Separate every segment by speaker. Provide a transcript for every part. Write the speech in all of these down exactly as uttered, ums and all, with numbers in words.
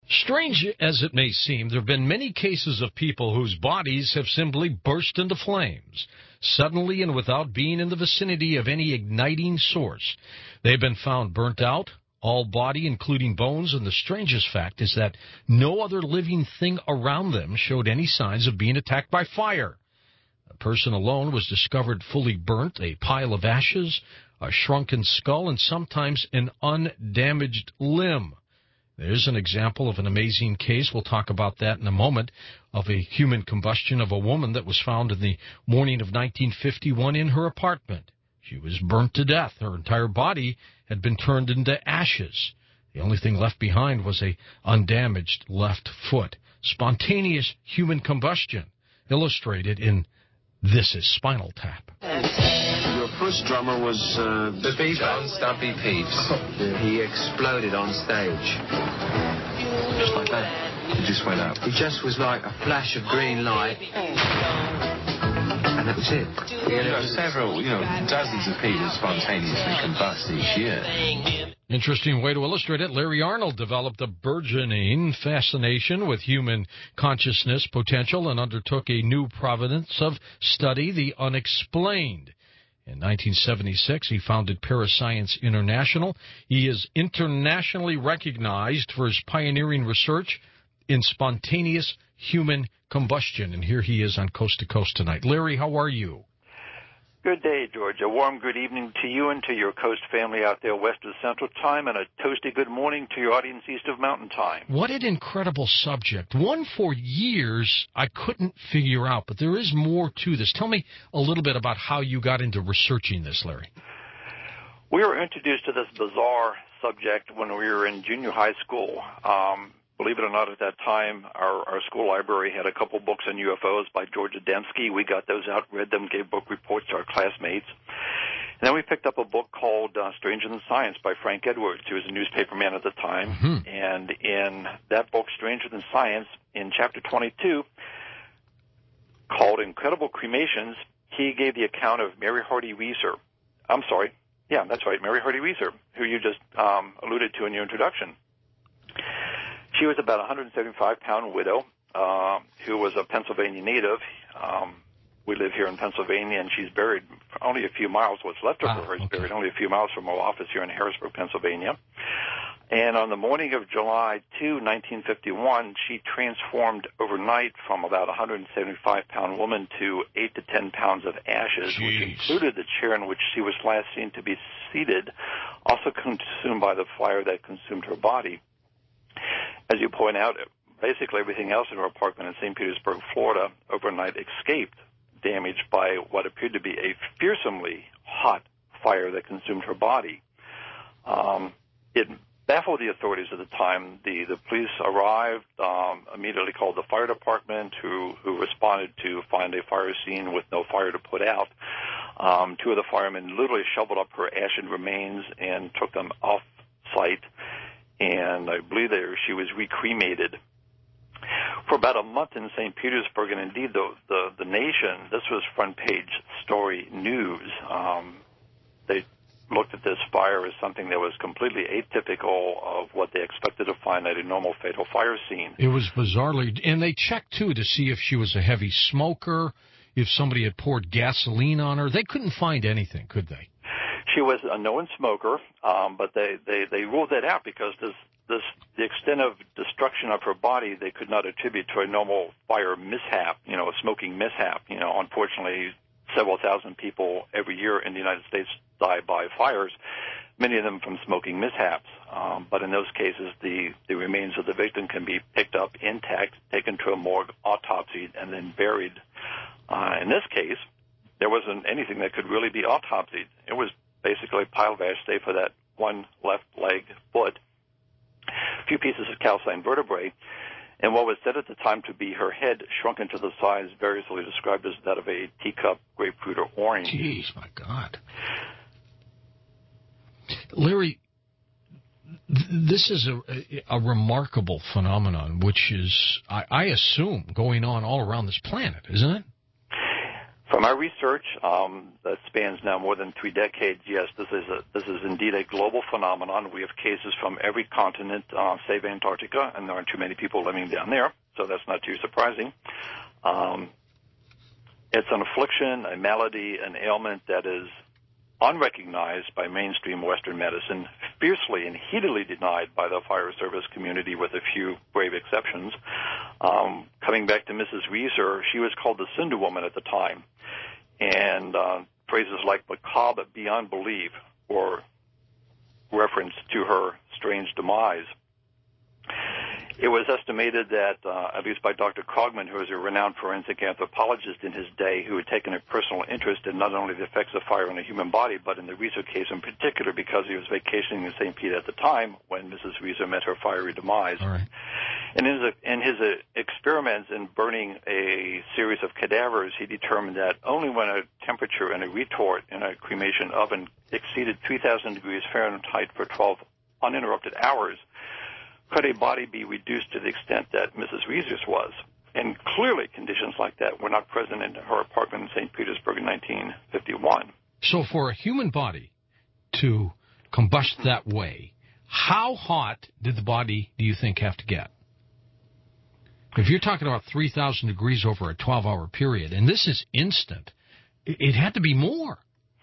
Speaker 1: Strange as it may seem, there have been many cases of people whose bodies have simply burst into flames, suddenly and without being in the vicinity of any igniting source. They've been found burnt out, all body, including bones, and the strangest fact is that no other living thing around them showed any signs of being attacked by fire. The person alone was discovered fully burnt, a pile of ashes, a shrunken skull, and sometimes an undamaged limb. There's an example of an amazing case. We'll talk about that in a moment, of a human combustion of a woman that was found in the morning of nineteen fifty-one in her apartment. She was burnt to death. Her entire body had been turned into ashes. The only thing left behind was a undamaged left foot. Spontaneous human combustion, illustrated in This Is Spinal Tap.
Speaker 2: Your first drummer was uh,
Speaker 3: the Beatles, Stumpy Peeps. He exploded on stage.
Speaker 2: Just like that.
Speaker 3: He just went up. It just was like a flash of green light. And that was it.
Speaker 2: You know, several, you know, dozens of people spontaneously combust each year.
Speaker 1: Interesting way to illustrate it. Larry Arnold developed a burgeoning fascination with human consciousness potential and undertook a new province of study, the unexplained. In nineteen seventy-six, he founded Parascience International. He is internationally recognized for his pioneering research in spontaneous human combustion. And here he is on Coast to Coast tonight. Larry, how are you?
Speaker 4: Good day, George. A warm good evening to you and to your Coast family out there west of Central Time, and a toasty good morning to your audience east of Mountain Time.
Speaker 1: What an incredible subject. One for years I couldn't figure out, but there is more to this. Tell me a little bit about how you got into researching this, Larry.
Speaker 4: We were introduced to this bizarre subject when we were in junior high school. Um, Believe it or not, at that time, our, our school library had a couple books on U F Os by George Adamski. We got those out, read them, gave book reports to our classmates. And then we picked up a book called uh, Stranger Than Science by Frank Edwards, who was a newspaperman at the time.
Speaker 1: Mm-hmm.
Speaker 4: And in that book, Stranger Than Science, in chapter twenty-two, called Incredible Cremations, he gave the account of Mary Hardy Weiser. I'm sorry. Yeah, that's right, Mary Hardy Weiser, who you just um, alluded to in your introduction. She was about a one hundred seventy-five pound widow uh, who was a Pennsylvania native. Um, we live here in Pennsylvania, and she's buried only a few miles. What's left of
Speaker 1: ah,
Speaker 4: her is
Speaker 1: okay.
Speaker 4: buried only a few miles from our office here in Harrisburg, Pennsylvania. And on the morning of July second, nineteen fifty-one, she transformed overnight from about a one hundred seventy-five pound woman to eight to ten pounds of ashes,
Speaker 1: Jeez.
Speaker 4: which included the chair in which she was last seen to be seated, also consumed by the fire that consumed her body. As you point out, basically everything else in her apartment in Saint Petersburg, Florida, overnight escaped damage by what appeared to be a fearsomely hot fire that consumed her body. Um, it baffled the authorities at the time. The, the police arrived, um, immediately called the fire department, who, who responded to find a fire scene with no fire to put out. Um, two of the firemen literally shoveled up her ashen remains and took them off site. And I believe there she was recremated for about a month in Saint Petersburg, and indeed the, the, the nation, this was front page story news. Um, they looked at this fire as something that was completely atypical of what they expected to find at a normal fatal fire scene.
Speaker 1: It was bizarrely, and they checked, too, to see if she was a heavy smoker, if somebody had poured gasoline on her. They couldn't find anything, could they?
Speaker 4: She was a known smoker, um, but they, they, they ruled that out because this, this, the extent of destruction of her body they could not attribute to a normal fire mishap, you know, a smoking mishap. You know, unfortunately, several thousand people every year in the United States die by fires, many of them from smoking mishaps. Um, but in those cases, the, the remains of the victim can be picked up intact, taken to a morgue, autopsied, and then buried. Uh, in this case, there wasn't anything that could really be autopsied. It was basically a pile of ash, save for that one left leg, foot, a few pieces of calcined vertebrae, and what was said at the time to be her head shrunk into the size variously described as that of a teacup, grapefruit, or orange.
Speaker 1: Jeez, my God. Larry, th- this is a, a remarkable phenomenon, which is, I, I assume, going on all around this planet, isn't it?
Speaker 4: From our research um, that spans now more than three decades, yes, this is a, this is indeed a global phenomenon. We have cases from every continent, uh, save Antarctica, and there aren't too many people living down there, so that's not too surprising. Um, it's an affliction, a malady, an ailment that is unrecognized by mainstream Western medicine, fiercely and heatedly denied by the fire service community with a few brave exceptions. Um, coming back to Missus Reeser, she was called the Cinder Woman at the time, and uh, phrases like macabre beyond belief were referenced to her strange demise. It was estimated that, uh, at least by Doctor Krogman, who was a renowned forensic anthropologist in his day, who had taken a personal interest in not only the effects of fire on the human body, but in the Reeser case in particular, because he was vacationing in Saint Pete at the time when Missus Reeser met her fiery demise.
Speaker 1: All right.
Speaker 4: And in his, in his uh, experiments in burning a series of cadavers, he determined that only when a temperature in a retort in a cremation oven exceeded three thousand degrees Fahrenheit for twelve uninterrupted hours could a body be reduced to the extent that Missus Reeser's was. And clearly conditions like that were not present in her apartment in Saint Petersburg in nineteen fifty-one.
Speaker 1: So for a human body to combust that way, how hot did the body, do you think, have to get? If you're talking about three thousand degrees over a twelve-hour period, and this is instant, it had to be more.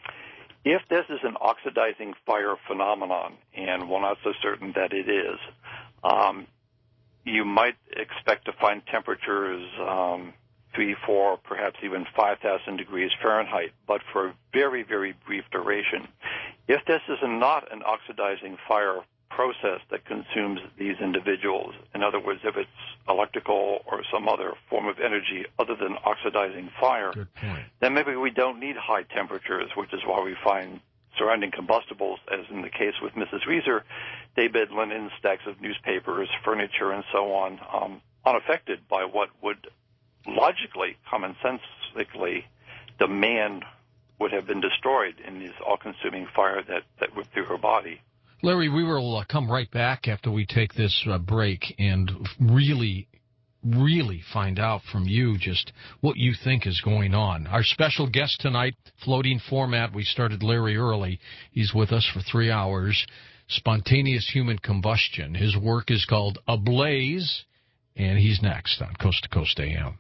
Speaker 4: If this is an oxidizing fire phenomenon, and we're not so certain that it is, um, you might expect to find temperatures um, three, four, perhaps even five thousand degrees Fahrenheit, but for a very, very brief duration. If this is not an oxidizing fire process that consumes these individuals, in other words, if it's electrical or some other form of energy other than oxidizing fire, then maybe we don't need high temperatures, which is why we find surrounding combustibles, as in the case with Missus Reeser, daybed linen, stacks of newspapers, furniture, and so on, um, unaffected by what would logically, commonsensically demand would have been destroyed in this all-consuming fire that, that ripped through her body.
Speaker 1: Larry, we will uh, come right back after we take this uh, break and really, really find out from you just what you think is going on. Our special guest tonight, floating format, we started Larry early. He's with us for three hours. Spontaneous human combustion. His work is called Ablaze, and he's next on Coast to Coast A M.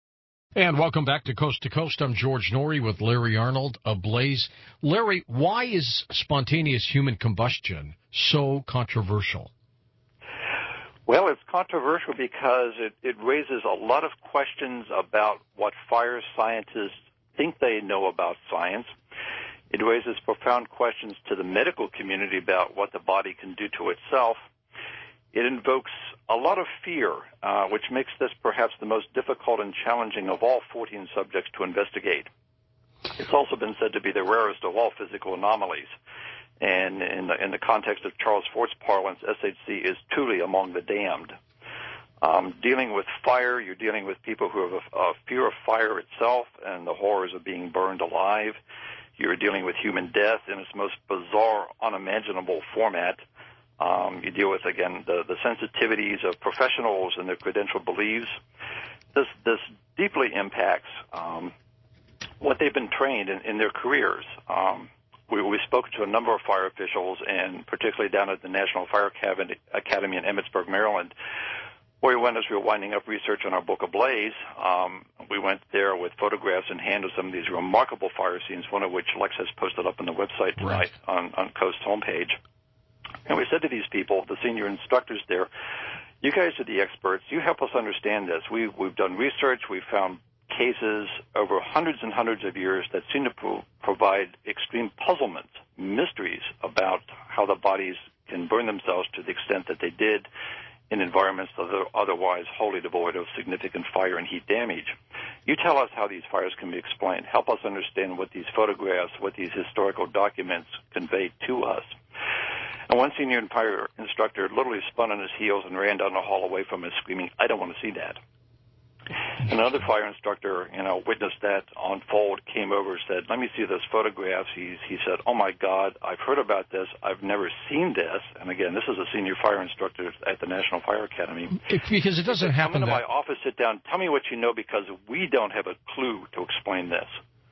Speaker 1: And welcome back to Coast to Coast. I'm George Norrie with Larry Arnold, Ablaze. Larry, why is spontaneous human combustion so controversial?
Speaker 4: Well, it's controversial because it, it raises a lot of questions about what fire scientists think they know about science. It raises profound questions to the medical community about what the body can do to itself. It invokes a lot of fear, uh, which makes this perhaps the most difficult and challenging of all fourteen subjects to investigate. It's also been said to be the rarest of all physical anomalies. And in the, in the context of Charles Fort's parlance, S H C is truly among the damned. Um, dealing with fire, you're dealing with people who have a, a fear of fire itself and the horrors of being burned alive. You're dealing with human death in its most bizarre, unimaginable format. Um, you deal with, again, the, the sensitivities of professionals and their credentialed beliefs. This, this deeply impacts um, what they've been trained in, in their careers. Um, we, we spoke to a number of fire officials, and particularly down at the National Fire Academy in Emmitsburg, Maryland, where we went as we were winding up research on our book Ablaze. Um, we went there with photographs in hand of some of these remarkable fire scenes, one of which Lex has posted up on the website tonight right. on, on Coast's homepage. And we said to these people, the senior instructors there, you guys are the experts. You help us understand this. We, we've done research. We've found cases over hundreds and hundreds of years that seem to pro- provide extreme puzzlement, mysteries about how the bodies can burn themselves to the extent that they did in environments that are otherwise wholly devoid of significant fire and heat damage. You tell us how these fires can be explained. Help us understand what these photographs, what these historical documents convey to us. And one senior fire instructor literally spun on his heels and ran down the hall away from us screaming, I don't want to see that. Another fire instructor, you know, witnessed that unfold, came over and said, let me see those photographs. He, he said, oh, my God, I've heard about this. I've never seen this. And, again, this is a senior fire instructor at the National Fire Academy.
Speaker 1: It, because it doesn't
Speaker 4: said,
Speaker 1: happen
Speaker 4: Come into
Speaker 1: that...
Speaker 4: my office, sit down, tell me what you know, because we don't have a clue to explain this.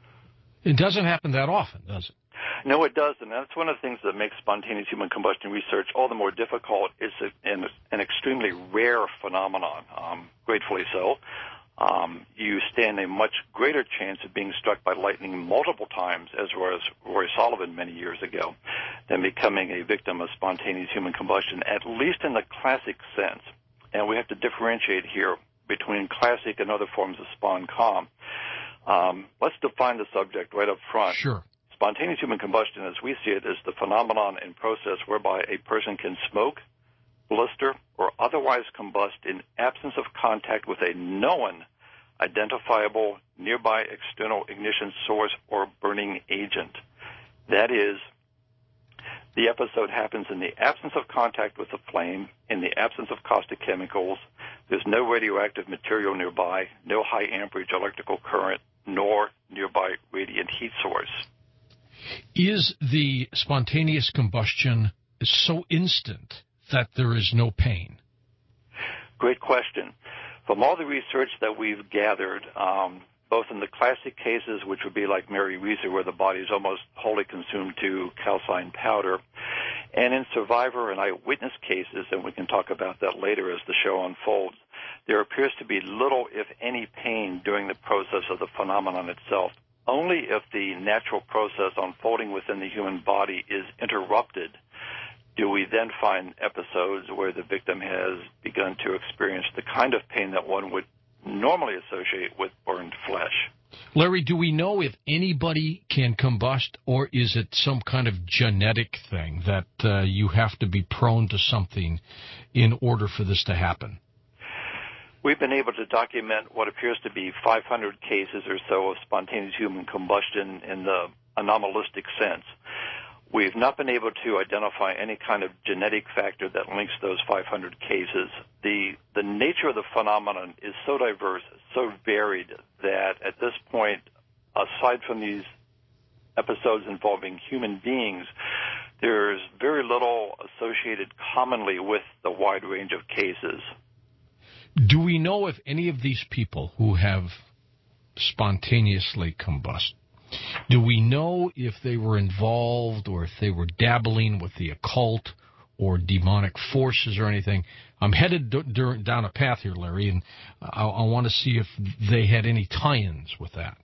Speaker 1: It doesn't happen that often, does it?
Speaker 4: No, it doesn't. That's one of the things that makes spontaneous human combustion research all the more difficult. It's a, an, an extremely rare phenomenon, um, gratefully so. Um, you stand a much greater chance of being struck by lightning multiple times, as was Roy Sullivan many years ago, than becoming a victim of spontaneous human combustion, at least in the classic sense. And we have to differentiate here between classic and other forms of SponCom. Um, let's define the subject right up front.
Speaker 1: Sure.
Speaker 4: Spontaneous human combustion, as we see it, is the phenomenon and process whereby a person can smoke, blister, or otherwise combust in absence of contact with a known, identifiable, nearby external ignition source or burning agent. That is, the episode happens in the absence of contact with the flame, in the absence of caustic chemicals. There's no radioactive material nearby, no high amperage electrical current, nor nearby radiant heat source.
Speaker 1: Is the spontaneous combustion so instant that there is no pain?
Speaker 4: Great question. From all the research that we've gathered, um, both in the classic cases, which would be like Mary Reeser, where the body is almost wholly consumed to calcined powder, and in survivor and eyewitness cases, and we can talk about that later as the show unfolds, there appears to be little, if any, pain during the process of the phenomenon itself. Only if the natural process unfolding within the human body is interrupted do we then find episodes where the victim has begun to experience the kind of pain that one would normally associate with burned flesh.
Speaker 1: Larry, do we know if anybody can combust, or is it some kind of genetic thing that uh, you have to be prone to something in order for this to happen?
Speaker 4: We've been able to document what appears to be five hundred cases or so of spontaneous human combustion in the anomalistic sense. We've not been able to identify any kind of genetic factor that links those five hundred cases. The the nature of the phenomenon is so diverse, so varied, that at this point, aside from these episodes involving human beings, there's very little associated commonly with the wide range of cases.
Speaker 1: Do we know if any of these people who have spontaneously combust, do we know if they were involved or if they were dabbling with the occult or demonic forces or anything? I'm headed d- d- down a path here, Larry, and I, I want to see if they had any tie-ins with that.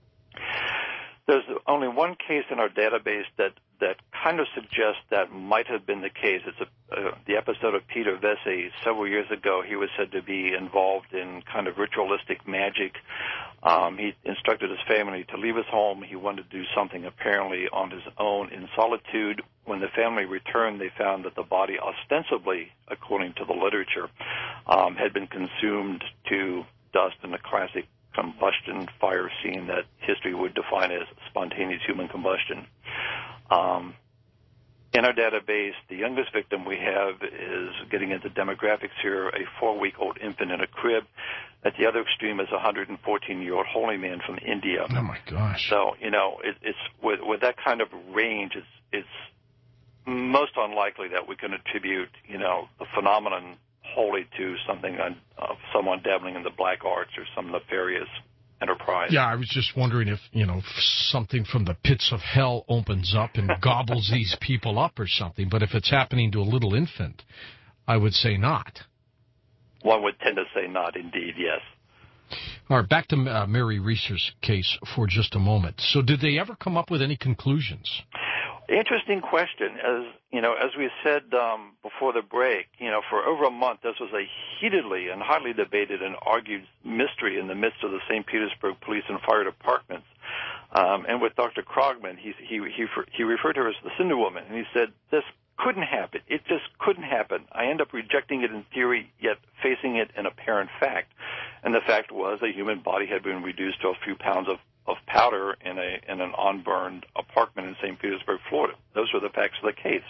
Speaker 4: There's only one case in our database that, that kind of suggests that might have been the case. It's a, uh, the episode of Peter Vesey. Several years ago, he was said to be involved in kind of ritualistic magic. Um, he instructed his family to leave his home. He wanted to do something apparently on his own in solitude. When the family returned, they found that the body, ostensibly, according to the literature, um, had been consumed to dust in a classic combustion fire scene that history would define as spontaneous human combustion. Um, in our database, the youngest victim we have is, getting into demographics here, a four-week-old infant in a crib. At the other extreme is a one hundred fourteen-year-old holy man from India.
Speaker 1: Oh, my gosh.
Speaker 4: So, you know, it, it's with, with that kind of range, it's, it's most unlikely that we can attribute, you know, the phenomenon wholly to something of uh, someone dabbling in the black arts or some nefarious enterprise.
Speaker 1: Yeah, I was just wondering if, you know, if something from the pits of hell opens up and gobbles these people up or something. But if it's happening to a little infant, I would say not.
Speaker 4: One would tend to say not, indeed, yes.
Speaker 1: All right, back to uh, Mary Reeser's case for just a moment. So did they ever come up with any conclusions?
Speaker 4: Interesting question. As you know, as we said um, before the break, you know, for over a month, this was a heatedly and highly debated and argued mystery in the midst of the Saint Petersburg Police and Fire Departments. Um, and with Doctor Krogman, he, he he he referred to her as the Cinder Woman, and he said this couldn't happen. It just couldn't happen. I end up rejecting it in theory, yet facing it in apparent fact. And the fact was, a human body had been reduced to a few pounds of of powder in a in an unburned apartment in Saint Petersburg, Florida. Those were the facts of the case.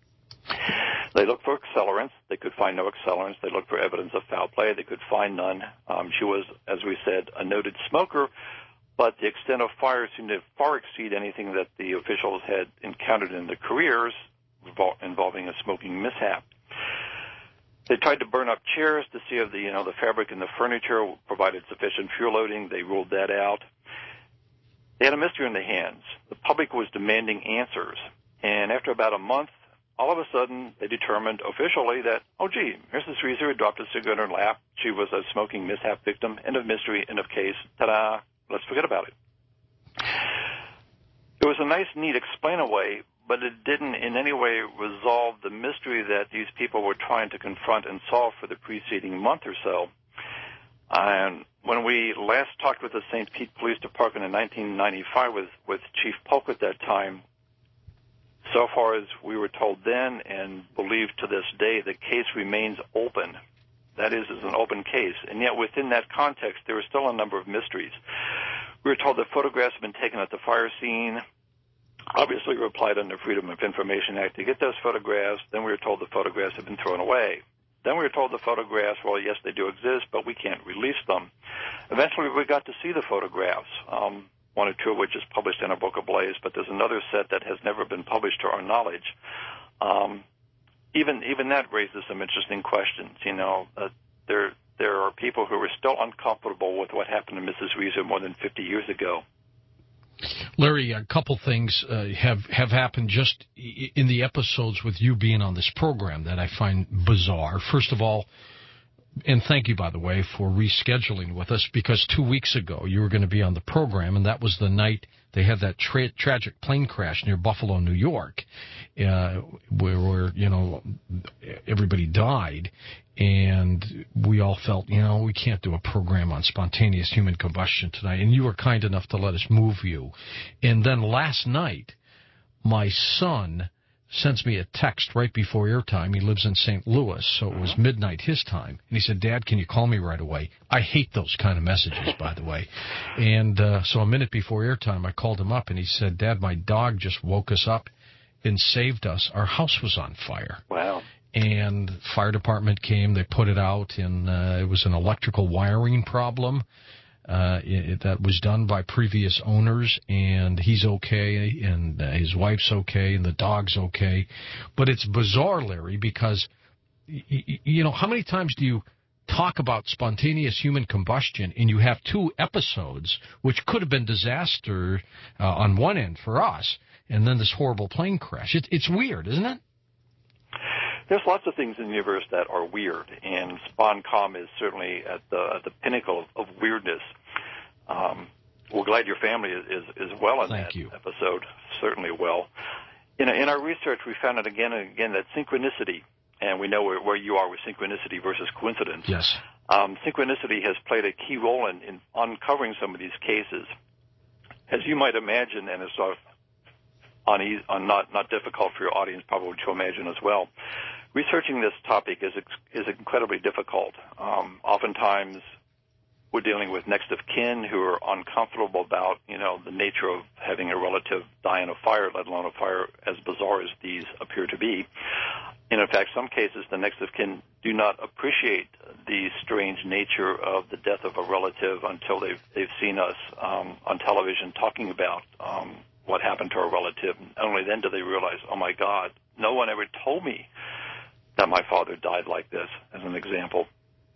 Speaker 4: They looked for accelerants. They could find no accelerants. They looked for evidence of foul play. They could find none. Um, she was, as we said, a noted smoker, but the extent of fire seemed to far exceed anything that the officials had encountered in their careers involving a smoking mishap. They tried to burn up chairs to see if the, you know, the fabric and the furniture provided sufficient fuel loading. They ruled that out. They had a mystery in their hands. The public was demanding answers. And after about a month, all of a sudden, they determined officially that, oh, gee, Missus Reeser had dropped a cigarette in her lap. She was a smoking mishap victim. End of mystery, end of case. Ta-da. Let's forget about it. It was a nice, neat explain-away, but it didn't in any way resolve the mystery that these people were trying to confront and solve for the preceding month or so. And when we last talked with the Saint Pete Police Department in nineteen ninety-five with, with Chief Polk at that time, so far as we were told then and believed to this day, the case remains open. That is, is an open case. And yet within that context, there are still a number of mysteries. We were told that photographs have been taken at the fire scene. Obviously, we replied under Freedom of Information Act to get those photographs. Then we were told the photographs have been thrown away. Then we were told the photographs, well, yes, they do exist, but we can't release them. Eventually, we got to see the photographs, um, one or two of which is published in our book Ablaze, but there's another set that has never been published to our knowledge. Um, even even that raises some interesting questions. You know, uh, there there are people who are still uncomfortable with what happened to Missus Reeser more than fifty years ago.
Speaker 1: Larry, a couple things uh, have have happened just in the episodes with you being on this program that I find bizarre. First of all, and thank you, by the way, for rescheduling with us, because two weeks ago you were going to be on the program, and that was the night they had that tra- tragic plane crash near Buffalo, New York, uh, where, where, you know, everybody died, and we all felt, you know, we can't do a program on spontaneous human combustion tonight, and you were kind enough to let us move you. And then last night, my son sends me a text right before airtime. He lives in Saint Louis, so it was midnight his time. And he said, Dad, can you call me right away? I hate those kind of messages, by the way. And uh, so a minute before airtime, I called him up, and he said, Dad, my dog just woke us up and saved us. Our house was on fire.
Speaker 4: Wow.
Speaker 1: And fire department came. They put it out, and uh, it was an electrical wiring problem. Uh, it, that was done by previous owners, and he's okay, and uh, his wife's okay, and the dog's okay. But it's bizarre, Larry, because, y- y- you know, how many times do you talk about spontaneous human combustion, and you have two episodes, which could have been disaster uh, on one end for us, and then this horrible plane crash? It, it's weird, isn't it?
Speaker 4: There's lots of things in the universe that are weird, and SponCom is certainly at the at the pinnacle of, of weirdness. Um, we're glad your family is, is, is well in
Speaker 1: Thank
Speaker 4: that
Speaker 1: you.
Speaker 4: episode, certainly well. In, in our research, we found it again and again that synchronicity, and we know where, where you are with synchronicity versus coincidence.
Speaker 1: Yes.
Speaker 4: Um, synchronicity has played a key role in, in uncovering some of these cases. As you might imagine, and it's sort of on, on not, not difficult for your audience probably to imagine as well, researching this topic is is incredibly difficult. Um, oftentimes, we're dealing with next of kin who are uncomfortable about, you know, the nature of having a relative die in a fire, let alone a fire as bizarre as these appear to be. And in fact, some cases, the next of kin do not appreciate the strange nature of the death of a relative until they've they've seen us um, on television talking about um, what happened to a relative. And only then do they realize, oh my God, no one ever told me that my father died like this, as an example.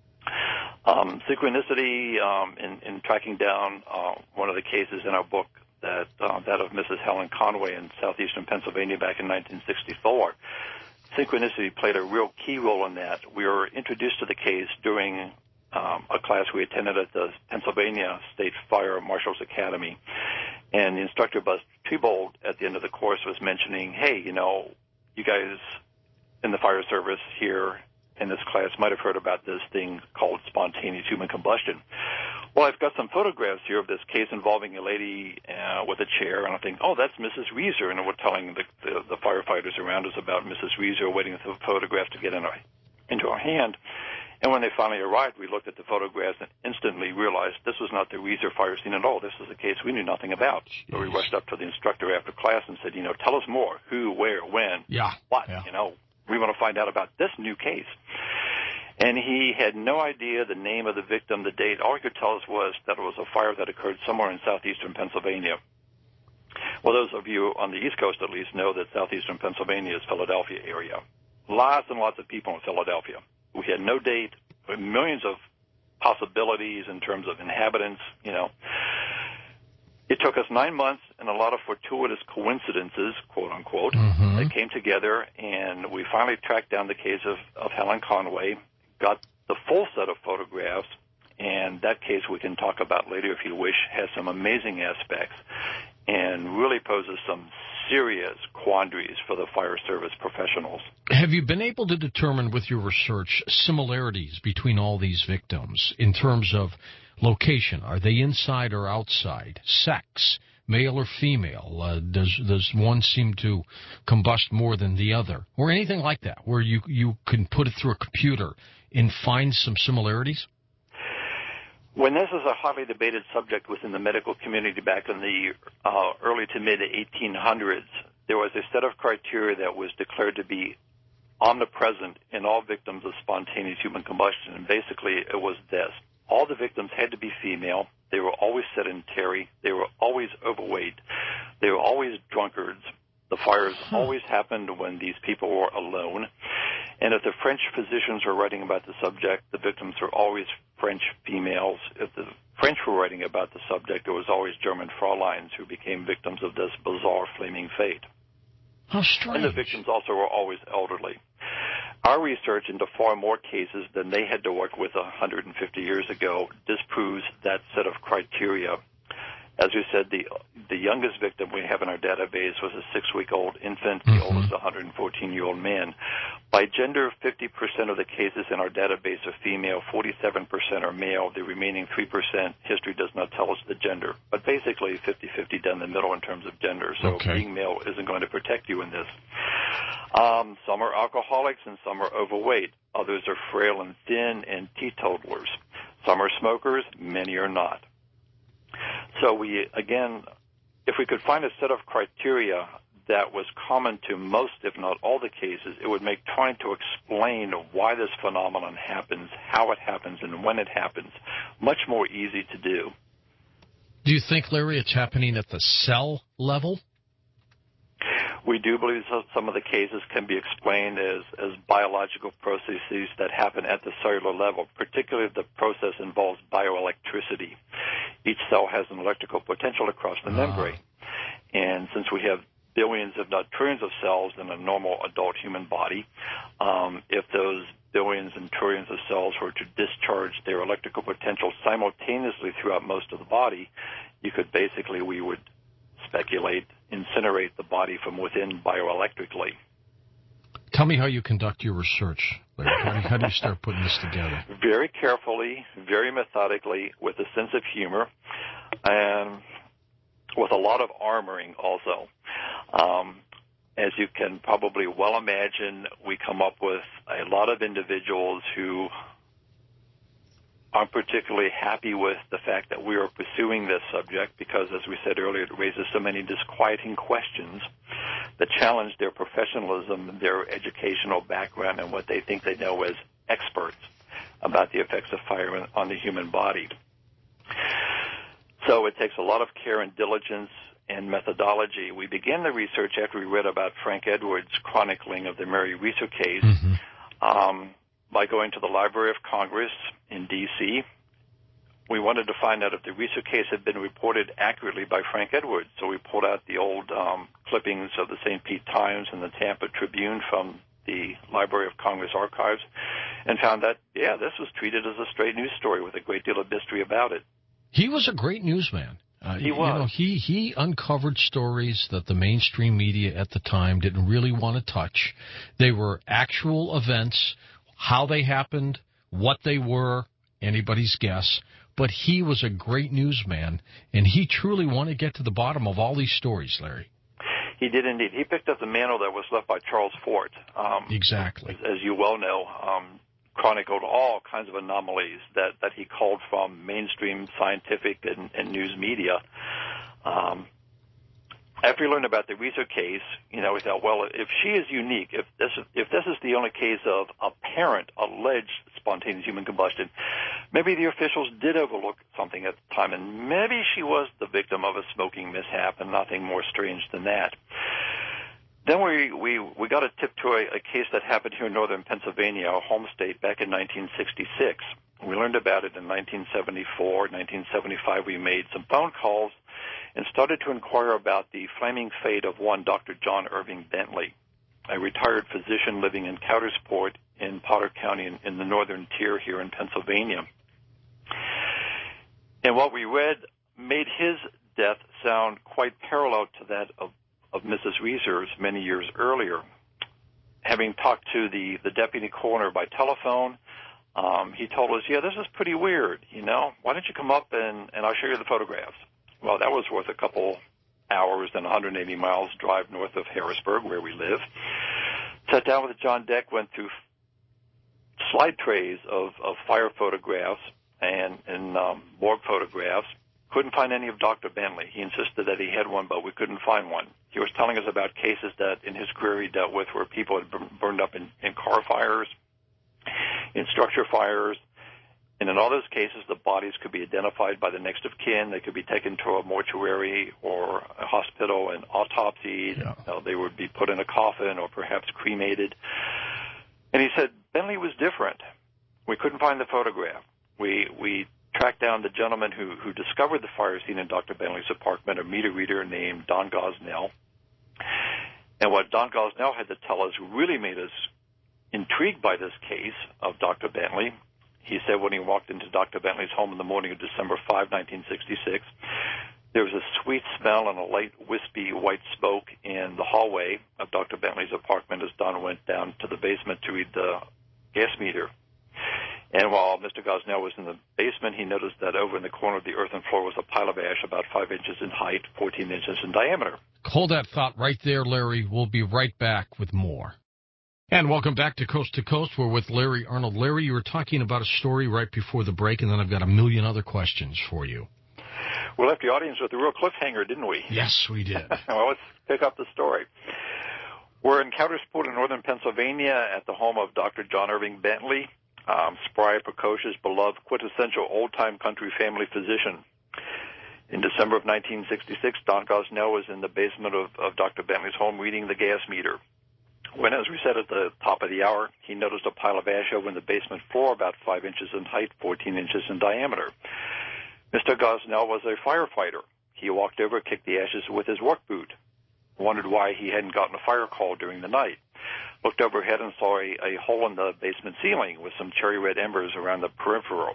Speaker 4: Um, synchronicity um, in, in tracking down uh, one of the cases in our book, that uh, that of Missus Helen Conway in southeastern Pennsylvania back in nineteen sixty-four. Synchronicity played a real key role in that. We were introduced to the case during um, a class we attended at the Pennsylvania State Fire Marshal's Academy, and the instructor, Buzz Trebold, at the end of the course was mentioning, hey, you know, you guys in the fire service here in this class might have heard about this thing called spontaneous human combustion. Well, I've got some photographs here of this case involving a lady uh, with a chair, and I think, oh, that's Missus Reeser, and we're telling the, the, the firefighters around us about Missus Reeser, waiting for the photograph to get in our, into our hand. And when they finally arrived, we looked at the photographs and instantly realized this was not the Reeser fire scene at all. This was a case we knew nothing about. Jeez. So we rushed up to the instructor after class and said, you know, tell us more. Who, where, when,
Speaker 1: yeah.
Speaker 4: what,
Speaker 1: yeah.
Speaker 4: you know. We want to find out about this new case. And he had no idea the name of the victim, the date. All he could tell us was that it was a fire that occurred somewhere in southeastern Pennsylvania. Well, those of you on the East Coast at least know that southeastern Pennsylvania is Philadelphia area. Lots and lots of people in Philadelphia. We had no date, millions of possibilities in terms of inhabitants, you know. It took us nine months and a lot of fortuitous coincidences, quote unquote,
Speaker 1: Mm-hmm.
Speaker 4: that came together, and we finally tracked down the case of, of Helen Conway, got the full set of photographs, and that case we can talk about later if you wish, has some amazing aspects and really poses some serious quandaries for the fire service professionals.
Speaker 1: Have you been able to determine with your research similarities between all these victims in terms of location? Are they inside or outside? Sex, male or female? Uh, does does one seem to combust more than the other? Or anything like that, where you, you can put it through a computer and find some similarities?
Speaker 4: When this is a hotly debated subject within the medical community back in the uh, early to mid eighteen hundreds, there was a set of criteria that was declared to be omnipresent in all victims of spontaneous human combustion. And basically it was this. All the victims had to be female. They were always sedentary. They were always overweight. They were always drunkards. The fires huh. always happened when these people were alone. And if the French physicians were writing about the subject, the victims were always French females. If the French were writing about the subject, it was always German Fräuleins who became victims of this bizarre flaming fate.
Speaker 1: How strange.
Speaker 4: And the victims also were always elderly. Our research into far more cases than they had to work with one hundred fifty years ago disproves that set of criteria. As we said, the the youngest victim we have in our database was a six-week-old infant, the
Speaker 1: Mm-hmm.
Speaker 4: oldest one hundred fourteen-year-old man. By gender, fifty percent of the cases in our database are female, forty-seven percent are male. The remaining three percent, history does not tell us the gender. But basically fifty-fifty down the middle in terms of gender. So
Speaker 1: okay.
Speaker 4: being male isn't going to protect you in this. Um, some are alcoholics and some are overweight. Others are frail and thin and teetotalers. Some are smokers, many are not. So we, again, if we could find a set of criteria that was common to most, if not all the cases, it would make trying to explain why this phenomenon happens, how it happens, and when it happens much more easy to do.
Speaker 1: Do you think, Larry, it's happening at the cell level?
Speaker 4: We do believe some of the cases can be explained as, as biological processes that happen at the cellular level, particularly if the process involves bioelectricity. Each cell has an electrical potential across the membrane. And since we have billions, if not trillions of cells in a normal adult human body, um, if those billions and trillions of cells were to discharge their electrical potential simultaneously throughout most of the body, you could basically, we would speculate, incinerate the body from within bioelectrically.
Speaker 1: Tell me how you conduct your research, Larry. How do, you, how do you start putting this together?
Speaker 4: Very carefully, very methodically, with a sense of humor, and with a lot of armoring also. Um, as you can probably well imagine, we come up with a lot of individuals who aren't particularly happy with the fact that we are pursuing this subject because, as we said earlier, it raises so many disquieting questions that challenge their professionalism, their educational background, and what they think they know as experts about the effects of fire on the human body. So it takes a lot of care and diligence and methodology. We began the research after we read about Frank Edwards' chronicling of the Mary Reeser case. Mm-hmm. Um, by going to the Library of Congress in D C We wanted to find out if the Reeser case had been reported accurately by Frank Edwards. So we pulled out the old um, clippings of the Saint Pete Times and the Tampa Tribune from the Library of Congress archives and found that, yeah, this was treated as a straight news story with a great deal of mystery about it.
Speaker 1: He was a great newsman. Uh,
Speaker 4: he was.
Speaker 1: You know, he, he uncovered stories that the mainstream media at the time didn't really want to touch. They were actual events. How they happened, what they were, anybody's guess. But he was a great newsman, and he truly wanted to get to the bottom of all these stories, Larry.
Speaker 4: He did indeed. He picked up the mantle that was left by Charles Fort. Um,
Speaker 1: exactly.
Speaker 4: As, as you well know, um, chronicled all kinds of anomalies that, that he called from mainstream scientific and, and news media. Um, After we learned about the Reeser case, you know, we thought, well, if she is unique, if this is, if this is the only case of apparent, alleged spontaneous human combustion, maybe the officials did overlook something at the time, and maybe she was the victim of a smoking mishap and nothing more strange than that. Then we, we, we got a tip to a, a case that happened here in northern Pennsylvania, our home state, back in nineteen sixty-six. We learned about it in nineteen seventy-four, nineteen seventy-five. We made some phone calls and started to inquire about the flaming fate of one Doctor John Irving Bentley, a retired physician living in Coudersport in Potter County in, in the northern tier here in Pennsylvania. And what we read made his death sound quite parallel to that of, of Missus Reeser's many years earlier. Having talked to the, the deputy coroner by telephone, um, he told us, yeah, this is pretty weird, you know. Why don't you come up and, and I'll show you the photographs. Well, that was worth a couple hours and one hundred eighty miles drive north of Harrisburg, where we live. Sat down with John Deck, went through slide trays of, of fire photographs and, and um, morgue photographs. Couldn't find any of Doctor Bentley. He insisted that he had one, but we couldn't find one. He was telling us about cases that in his career he dealt with where people had burned up in, in car fires, in structure fires, and in all those cases the bodies could be identified by the next of kin. They could be taken to a mortuary or a hospital and autopsied. Yeah. You know, they would be put in a coffin or perhaps cremated. And he said Bentley was different. We couldn't find the photograph. We we tracked down the gentleman who, who discovered the fire scene in Doctor Bentley's apartment, a meter reader named Don Gosnell. And what Don Gosnell had to tell us really made us intrigued by this case of Doctor Bentley. He said when he walked into Doctor Bentley's home in the morning of December fifth, nineteen sixty-six, there was a sweet smell and a light, wispy white smoke in the hallway of Doctor Bentley's apartment as Don went down to the basement to read the gas meter. And while Mister Gosnell was in the basement, he noticed that over in the corner of the earthen floor was a pile of ash about five inches in height, fourteen inches in diameter.
Speaker 1: Hold that thought right there, Larry. We'll be right back with more. And welcome back to Coast to Coast. We're with Larry Arnold. Larry, you were talking about a story right before the break, and then I've got a million other questions for you.
Speaker 4: We left the audience with a real cliffhanger, didn't we?
Speaker 1: Yes, we did.
Speaker 4: Well, let's pick up the story. We're in Coudersport in northern Pennsylvania at the home of Doctor John Irving Bentley. Um, spry, precocious, beloved, quintessential old-time country family physician. In December of nineteen sixty-six, Don Gosnell was in the basement of, of Doctor Bentley's home reading the gas meter. When, as we said at the top of the hour, he noticed a pile of ash over in the basement floor about five inches in height, fourteen inches in diameter. Mister Gosnell was a firefighter. He walked over, kicked the ashes with his work boot, wondered why he hadn't gotten a fire call during the night. Looked overhead and saw a, a hole in the basement ceiling with some cherry red embers around the peripheral.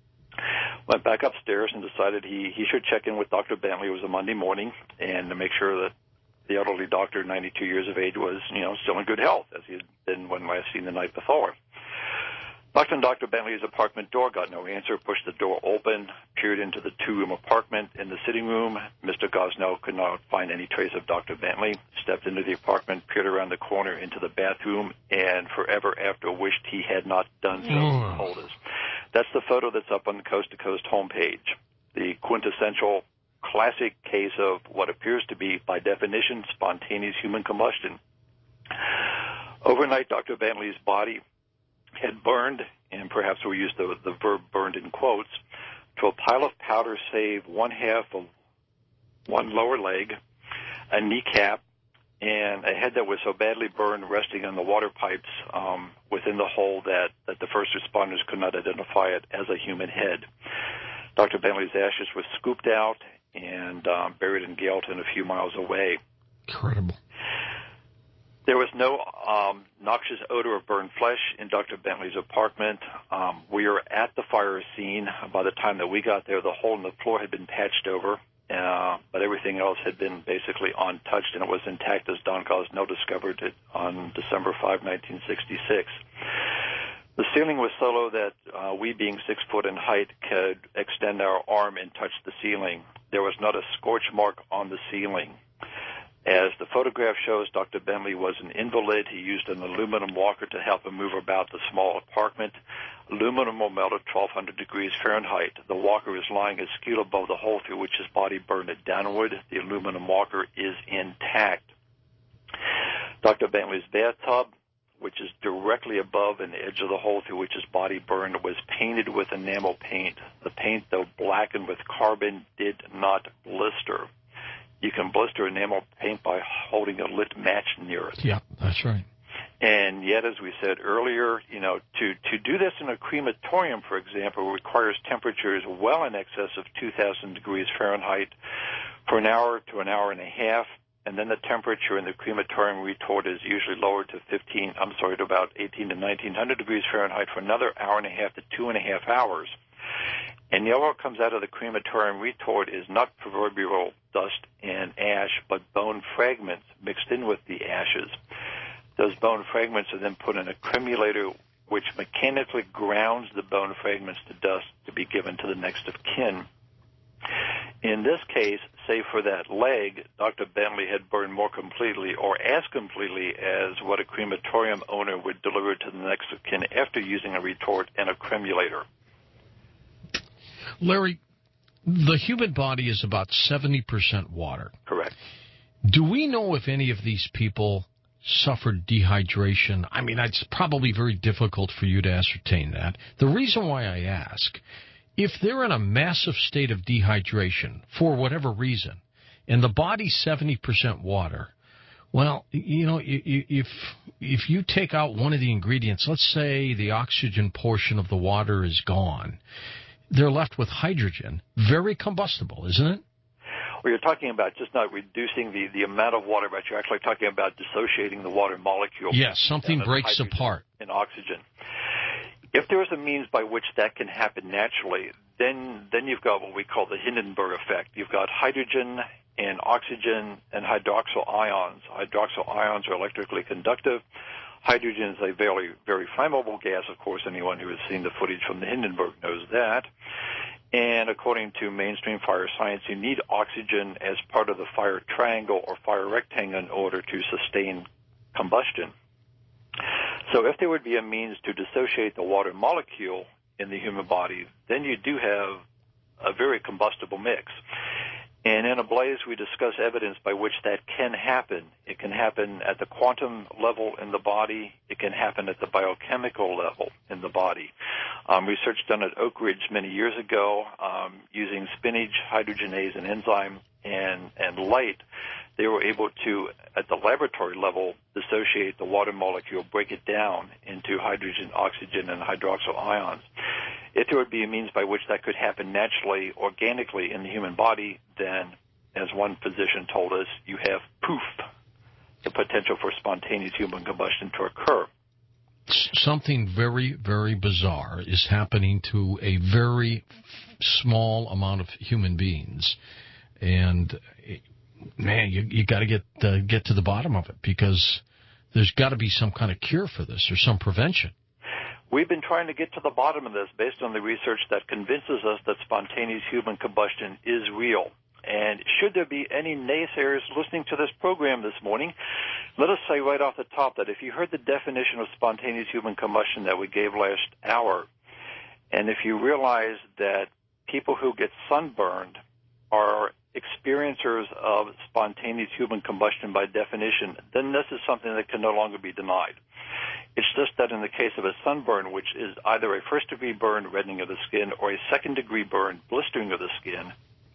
Speaker 4: Went back upstairs and decided he, he should check in with Doctor Bentley. It was a Monday morning, and to make sure that the elderly doctor, ninety-two years of age, was, you know, still in good health, as he had been when last seen the night before. Knocked on Doctor Bentley's apartment door, got no answer, pushed the door open, peered into the two-room apartment. In the sitting room, Mister Gosnell could not find any trace of Doctor Bentley, stepped into the apartment, peered around the corner into the bathroom, and forever after wished he had not done so, he told us. That's the photo that's up on the Coast to Coast homepage, the quintessential classic case of what appears to be, by definition, spontaneous human combustion. Overnight, Doctor Bentley's body had burned, and perhaps we use the, the verb burned in quotes, to a pile of powder save one half of one lower leg, a kneecap, and a head that was so badly burned resting on the water pipes um, within the hole that, that the first responders could not identify it as a human head. Doctor Bentley's ashes were scooped out and um, buried in Gailton a few miles away.
Speaker 1: Incredible.
Speaker 4: There was no um, noxious odor of burned flesh in Doctor Bentley's apartment. Um, we were at the fire scene. By the time that we got there, the hole in the floor had been patched over, uh, but everything else had been basically untouched, and it was intact as Don Gosnell discovered it on December fifth, nineteen sixty-six. The ceiling was so low that uh, we, being six foot in height, could extend our arm and touch the ceiling. There was not a scorch mark on the ceiling. As the photograph shows, Doctor Bentley was an invalid. He used an aluminum walker to help him move about the small apartment. Aluminum will melt at twelve hundred degrees Fahrenheit. The walker is lying askew above the hole through which his body burned it downward. The aluminum walker is intact. Doctor Bentley's bathtub, which is directly above an edge of the hole through which his body burned, was painted with enamel paint. The paint, though blackened with carbon, did not blister. You can blister enamel paint by holding a lit match near it.
Speaker 1: Yeah, that's right.
Speaker 4: And yet, as we said earlier, you know, to, to do this in a crematorium, for example, requires temperatures well in excess of two thousand degrees Fahrenheit, for an hour to an hour and a half, and then the temperature in the crematorium retort is usually lowered to fifteen, I'm sorry, to about eighteen to nineteen hundred degrees Fahrenheit for another hour and a half to two and a half hours. And yet what comes out of the crematorium retort is not proverbial dust and ash, but bone fragments mixed in with the ashes. Those bone fragments are then put in a cremulator, which mechanically grounds the bone fragments to dust to be given to the next of kin. In this case, say for that leg, Doctor Bentley had burned more completely, or as completely as what a crematorium owner would deliver to the next of kin after using a retort and a cremulator.
Speaker 1: Larry, the human body is about seventy percent water.
Speaker 4: Correct.
Speaker 1: Do we know if any of these people suffered dehydration? I mean, it's probably very difficult for you to ascertain that. The reason why I ask, if they're in a massive state of dehydration for whatever reason, and the body's seventy percent water, well, you know, if if you take out one of the ingredients, let's say the oxygen portion of the water is gone, they're left with hydrogen, very combustible, isn't it?
Speaker 4: Well, you're talking about just not reducing the, the amount of water, but you're actually talking about dissociating the water molecule.
Speaker 1: Yes, something breaks apart.
Speaker 4: In oxygen. If there is a means by which that can happen naturally, then then you've got what we call the Hindenburg effect. You've got hydrogen and oxygen and hydroxyl ions. Hydroxyl ions are electrically conductive. Hydrogen is a very, very flammable gas, of course. Anyone who has seen the footage from the Hindenburg knows that. And according to mainstream fire science, you need oxygen as part of the fire triangle or fire rectangle in order to sustain combustion. So if there would be a means to dissociate the water molecule in the human body, then you do have a very combustible mix. And in A Blaze, we discuss evidence by which that can happen. It can happen at the quantum level in the body. It can happen at the biochemical level in the body. Um, research done at Oak Ridge many years ago um, using spinach, hydrogenase, and enzyme and, and light, they were able to, at the laboratory level, dissociate the water molecule, break it down into hydrogen, oxygen, and hydroxyl ions. If there would be a means by which that could happen naturally, organically in the human body, then, as one physician told us, you have, poof, the potential for spontaneous human combustion to occur.
Speaker 1: Something very, very bizarre is happening to a very small amount of human beings. And, man, you, you got to get uh, get to the bottom of it, because there's got to be some kind of cure for this or some prevention.
Speaker 4: We've been trying to get to the bottom of this based on the research that convinces us that spontaneous human combustion is real. And should there be any naysayers listening to this program this morning, let us say right off the top that if you heard the definition of spontaneous human combustion that we gave last hour, and if you realize that people who get sunburned are experiencers of spontaneous human combustion by definition, then this is something that can no longer be denied. It's just that in the case of a sunburn, which is either a first-degree burn, reddening of the skin, or a second-degree burn, blistering of the skin,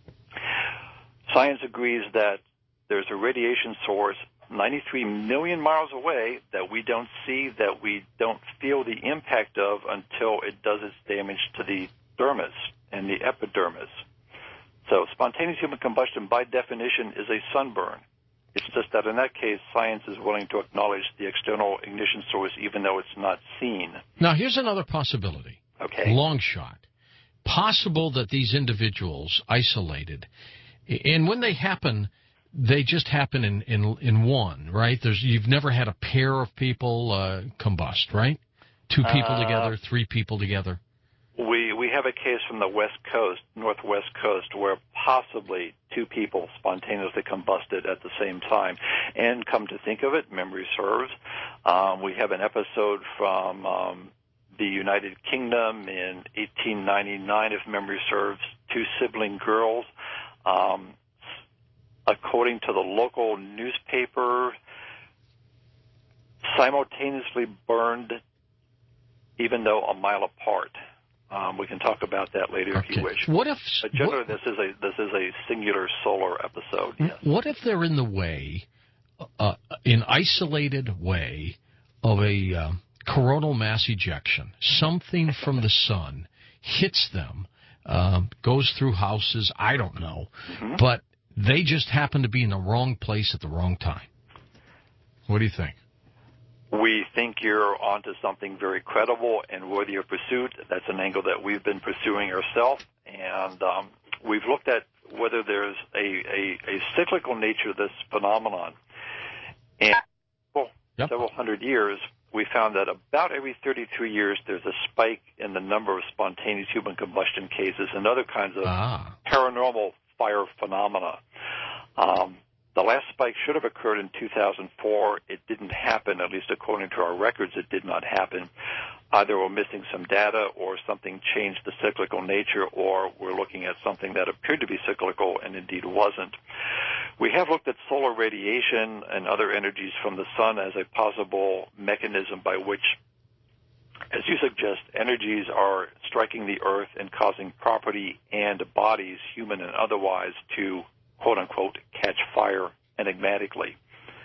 Speaker 4: science agrees that there's a radiation source ninety-three million miles away that we don't see, that we don't feel the impact of until it does its damage to the dermis and the epidermis. So spontaneous human combustion, by definition, is a sunburn. It's just that in that case, science is willing to acknowledge the external ignition source even though it's not seen.
Speaker 1: Now, here's another possibility.
Speaker 4: Okay.
Speaker 1: Long shot. Possible that these individuals isolated, and when they happen, they just happen in, in, in one, right? There's You've never had a pair of people uh, combust, right? Two people uh, together, three people together.
Speaker 4: We we have a case from the West Coast, Northwest Coast, where possibly two people spontaneously combusted at the same time. And come to think of it, memory serves, um, we have an episode from um, the United Kingdom in eighteen ninety-nine, if memory serves, two sibling girls. Um, according to the local newspaper, simultaneously burned even though a mile apart. Um, we can talk about that later
Speaker 1: okay.
Speaker 4: if you wish.
Speaker 1: What if?
Speaker 4: But generally,
Speaker 1: what,
Speaker 4: this is a this is a singular solar episode. Yes.
Speaker 1: What if they're in the way, uh, in isolated way, of a uh, coronal mass ejection? Something from the sun hits them, um, goes through houses. I don't know, mm-hmm. but they just happen to be in the wrong place at the wrong time. What do you think?
Speaker 4: We think you're onto something very credible and worthy of pursuit. That's an angle that we've been pursuing ourselves, and um, we've looked at whether there's a, a, a cyclical nature to this phenomenon. And for
Speaker 1: yep.
Speaker 4: several hundred years, we found that about every thirty-three years there's a spike in the number of spontaneous human combustion cases and other kinds of
Speaker 1: ah.
Speaker 4: paranormal fire phenomena. Um, the last spike should have occurred in two thousand four. It didn't happen, at least according to our records, it did not happen. Either we're missing some data or something changed the cyclical nature, or we're looking at something that appeared to be cyclical and indeed wasn't. We have looked at solar radiation and other energies from the sun as a possible mechanism by which, as you suggest, energies are striking the earth and causing property and bodies, human and otherwise, to, quote-unquote, catch fire enigmatically.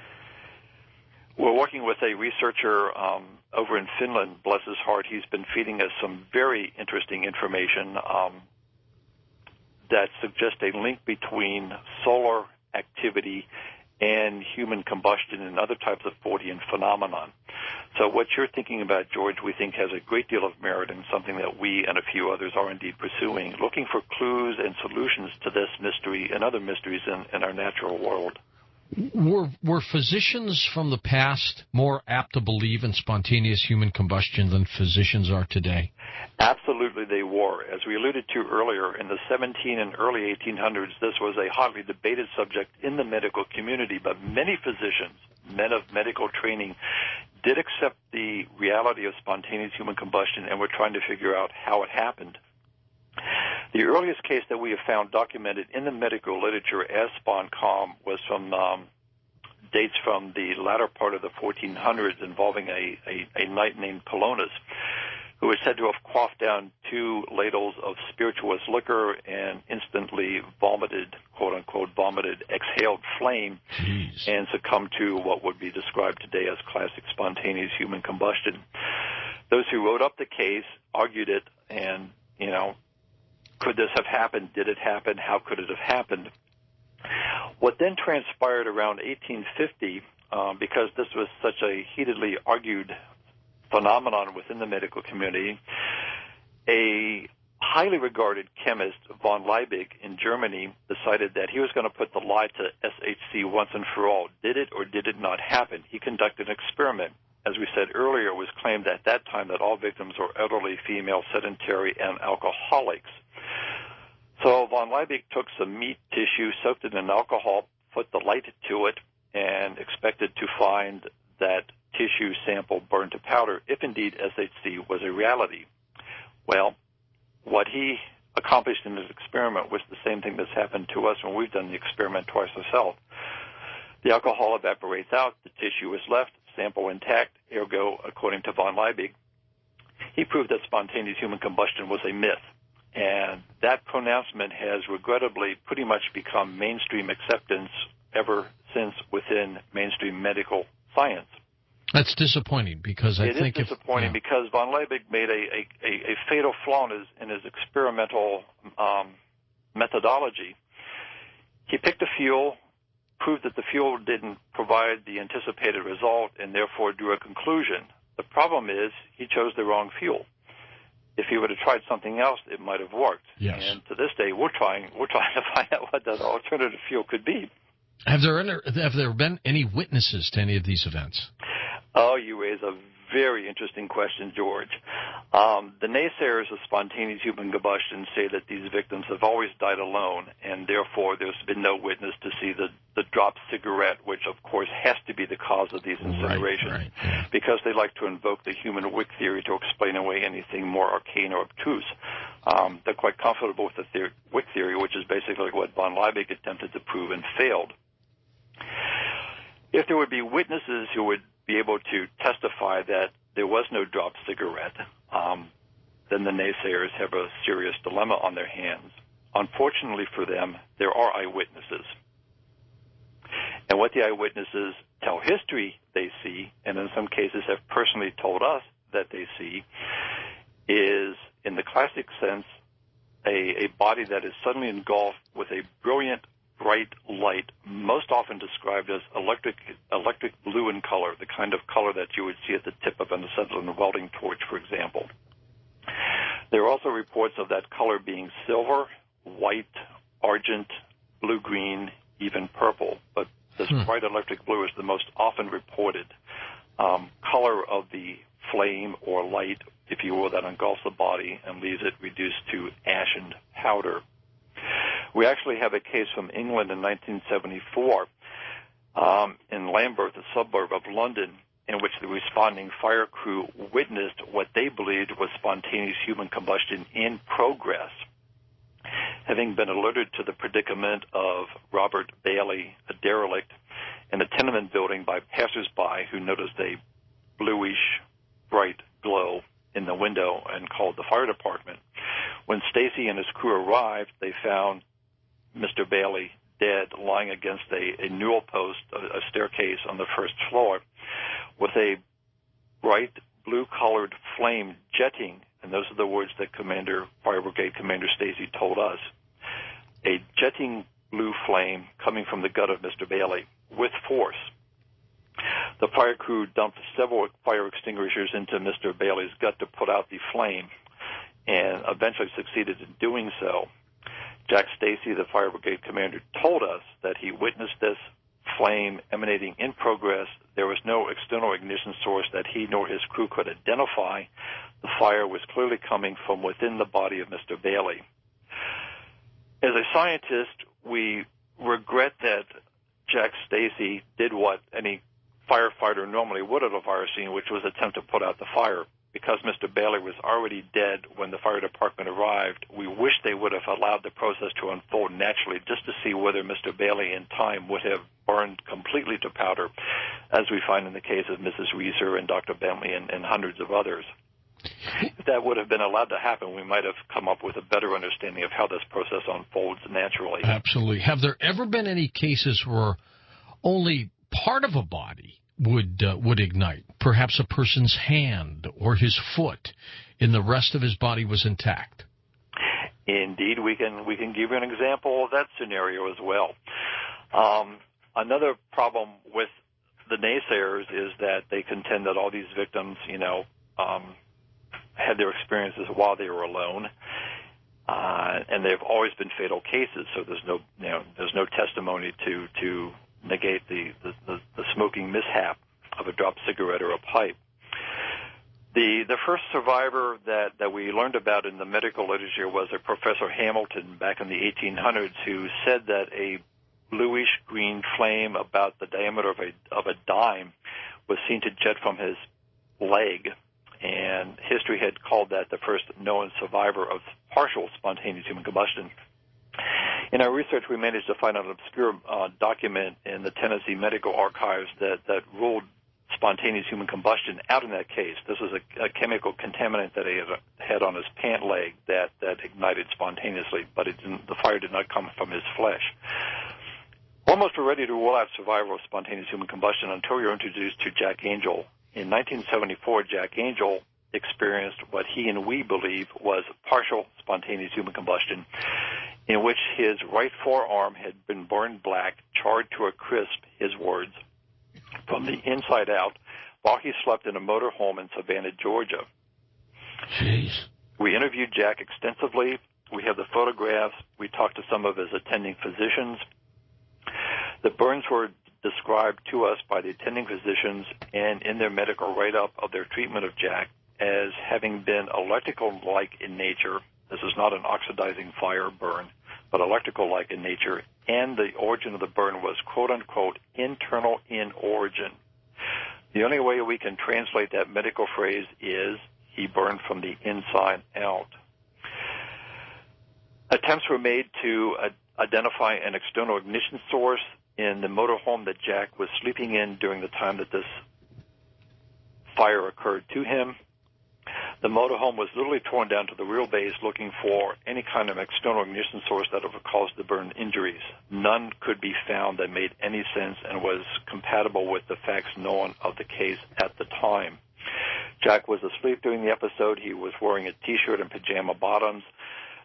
Speaker 4: We're working with a researcher um, over in Finland, bless his heart. He's been feeding us some very interesting information um, that suggests a link between solar activity and human combustion and other types of Fortean phenomenon. So what you're thinking about, George, we think has a great deal of merit and something that we and a few others are indeed pursuing, looking for clues and solutions to this mystery and other mysteries in, in our natural world.
Speaker 1: Were, were physicians from the past more apt to believe in spontaneous human combustion than physicians are today?
Speaker 4: Absolutely they were. As we alluded to earlier, in the seventeen and early eighteen hundreds, this was a hotly debated subject in the medical community, but many physicians, men of medical training, did accept the reality of spontaneous human combustion and were trying to figure out how it happened. The earliest case that we have found documented in the medical literature as SponCom was from um, dates from the latter part of the fourteen hundreds involving a, a, a knight named Polonus, who was said to have quaffed down two ladles of spirituous liquor and instantly vomited, quote-unquote, vomited, exhaled flame,
Speaker 1: Jeez.
Speaker 4: and succumbed to what would be described today as classic spontaneous human combustion. Those who wrote up the case argued it, and, you know, could this have happened? Did it happen? How could it have happened? What then transpired around eighteen fifty, um, because this was such a heatedly argued phenomenon within the medical community, a highly regarded chemist, von Liebig, in Germany, decided that he was going to put the lie to S H C once and for all. Did it or did it not happen? He conducted an experiment. As we said earlier, it was claimed at that time that all victims were elderly, female, sedentary, and alcoholics. So von Liebig took some meat tissue, soaked it in alcohol, put the light to it, and expected to find that tissue sample burned to powder, if indeed S H C was a reality. Well, what he accomplished in his experiment was the same thing that's happened to us when we've done the experiment twice ourselves. The alcohol evaporates out, the tissue is left, sample intact, ergo, according to von Liebig, he proved that spontaneous human combustion was a myth. And that pronouncement has regrettably pretty much become mainstream acceptance ever since within mainstream medical science.
Speaker 1: That's disappointing because I
Speaker 4: it
Speaker 1: think
Speaker 4: it is disappointing
Speaker 1: if, yeah.
Speaker 4: because von Liebig made a, a, a, a fatal flaw in his, in his experimental um, methodology. He picked a fuel, proved that the fuel didn't provide the anticipated result, and therefore drew a conclusion. The problem is he chose the wrong fuel. If he would have tried something else, it might have worked.
Speaker 1: Yes.
Speaker 4: And to this day, we're trying we're trying to find out what that alternative fuel could be.
Speaker 1: Have there have there been any witnesses to any of these events?
Speaker 4: Oh, you raise a very interesting question, George. Um, the naysayers of spontaneous human combustion say that these victims have always died alone, and therefore there's been no witness to see the, the dropped cigarette, which of course has to be the cause of these incinerations,
Speaker 1: right, right, yeah.
Speaker 4: because they like to invoke the human wick theory to explain away anything more arcane or obtuse. Um, they're quite comfortable with the theory, wick theory, which is basically what von Liebig attempted to prove and failed. If there would be witnesses who would be able to testify that there was no dropped cigarette, um, then the naysayers have a serious dilemma on their hands. Unfortunately for them, there are eyewitnesses. And what the eyewitnesses tell history they see, and in some cases have personally told us that they see, is, in the classic sense, a, a body that is suddenly engulfed with a brilliant bright light, most often described as electric electric blue in color, the kind of color that you would see at the tip of an acetylene welding torch, for example. There are also reports of that color being silver, white, argent, blue-green, even purple, but this hmm. bright electric blue is the most often reported um, color of the flame or light, if you will, that engulfs the body and leaves it reduced to ashen powder. We actually have a case from England in nineteen seventy-four um, in Lambeth, a suburb of London, in which the responding fire crew witnessed what they believed was spontaneous human combustion in progress. Having been alerted to the predicament of Robert Bailey, a derelict, in a tenement building by passers-by who noticed a bluish, bright glow in the window and called the fire department. When Stacy and his crew arrived, they found Mister Bailey dead, lying against a, a newel post, a, a staircase on the first floor, with a bright blue-colored flame jetting, and those are the words that Commander, Fire Brigade Commander Stacy told us, a jetting blue flame coming from the gut of Mister Bailey with force. The fire crew dumped several fire extinguishers into Mister Bailey's gut to put out the flame, and eventually succeeded in doing so. Jack Stacy, the fire brigade commander, told us that he witnessed this flame emanating in progress. There was no external ignition source that he nor his crew could identify. The fire was clearly coming from within the body of Mister Bailey. As a scientist, we regret that Jack Stacy did what any firefighter normally would at a fire scene, which was attempt to put out the fire. Because Mister Bailey was already dead when the fire department arrived, we wish they would have allowed the process to unfold naturally just to see whether Mister Bailey in time would have burned completely to powder, as we find in the case of Missus Reeser and Doctor Bentley and, and hundreds of others. If that would have been allowed to happen, we might have come up with a better understanding of how this process unfolds naturally.
Speaker 1: Absolutely. Have there ever been any cases where only part of a body would uh, would ignite, perhaps a person's hand or his foot, and the rest of his body was intact?
Speaker 4: Indeed, we can we can give you an example of that scenario as well. Um, another problem with the naysayers is that they contend that all these victims, you know, um, had their experiences while they were alone, uh, and they've always been fatal cases. So there's no, you know, there's no testimony to to negate the, the, the, the smoking mishap of a dropped cigarette or a pipe. The the first survivor that, that we learned about in the medical literature was a Professor Hamilton back in the eighteen hundreds, who said that a bluish-green flame about the diameter of a, of a dime was seen to jet from his leg, and history had called that the first known survivor of partial spontaneous human combustion. In our research, we managed to find an obscure uh, document in the Tennessee Medical Archives that, that ruled spontaneous human combustion out in that case. This was a, a chemical contaminant that he had, had on his pant leg that, that ignited spontaneously, but it didn't, the fire did not come from his flesh. Almost were ready to rule out survival of spontaneous human combustion until we were introduced to Jack Angel. In nineteen seventy-four, Jack Angel experienced what he and we believe was partial spontaneous human combustion, in which his right forearm had been burned black, charred to a crisp, his words, from the inside out, while he slept in a motor home in Savannah, Georgia.
Speaker 1: Jeez.
Speaker 4: We interviewed Jack extensively. We have the photographs. We talked to some of his attending physicians. The burns were described to us by the attending physicians and in their medical write-up of their treatment of Jack as having been electrical-like in nature. This is not an oxidizing fire burn, but electrical-like in nature, and the origin of the burn was, quote-unquote, internal in origin. The only way we can translate that medical phrase is he burned from the inside out. Attempts were made to uh, identify an external ignition source in the motorhome that Jack was sleeping in during the time that this fire occurred to him. The motorhome was literally torn down to the wheelbase looking for any kind of external ignition source that would have caused the burn injuries. None could be found that made any sense and was compatible with the facts known of the case at the time. Jack was asleep during the episode. He was wearing a T-shirt and pajama bottoms.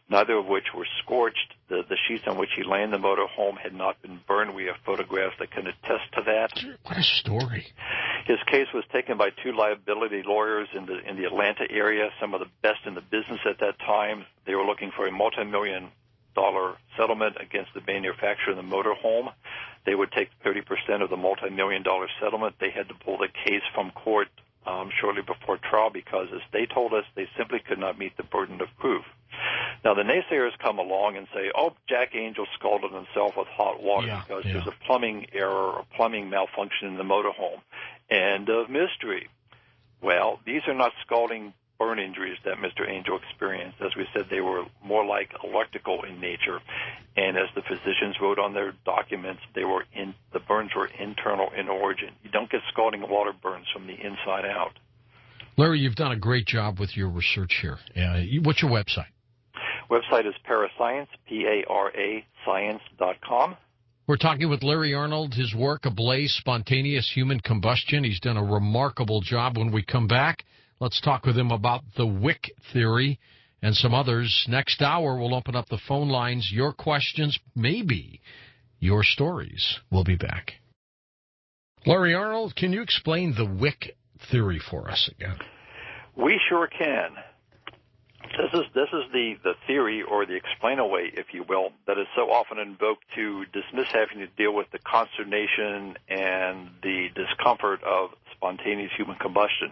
Speaker 4: neither of which were scorched. The, the sheets on which he lay in the motorhome had not been burned. We have photographs that can attest to that.
Speaker 1: What a story.
Speaker 4: His case was taken by two liability lawyers in the in the Atlanta area, some of the best in the business at that time. They were looking for a multi-million dollar settlement against the manufacturer of the motorhome. They would take thirty percent of the multi-million dollar settlement. They had to pull the case from court um, shortly before trial because, as they told us, they simply could not meet the burden of proof. Now, the naysayers come along and say, oh, Jack Angel scalded himself with hot water
Speaker 1: yeah,
Speaker 4: because
Speaker 1: yeah.
Speaker 4: there's a plumbing error or plumbing malfunction in the motorhome. End of mystery. Well, these are not scalding burn injuries that Mister Angel experienced. As we said, they were more like electrical in nature. And as the physicians wrote on their documents, they were in, the burns were internal in origin. You don't get scalding water burns from the inside out.
Speaker 1: Larry, you've done a great job with your research here. Uh, what's your website?
Speaker 4: Website is Parascience, P A R A science dot com.
Speaker 1: We're talking with Larry Arnold, his work, Ablaze, Spontaneous Human Combustion. He's done a remarkable job. When we come back, let's talk with him about the Wick theory and some others. Next hour, we'll open up the phone lines. Your questions, maybe your stories. We'll be back. Larry Arnold, can you explain the Wick theory for us again?
Speaker 4: We sure can. This is this is the, the theory or the explain-away, if you will, that is so often invoked to dismiss having to deal with the consternation and the discomfort of spontaneous human combustion.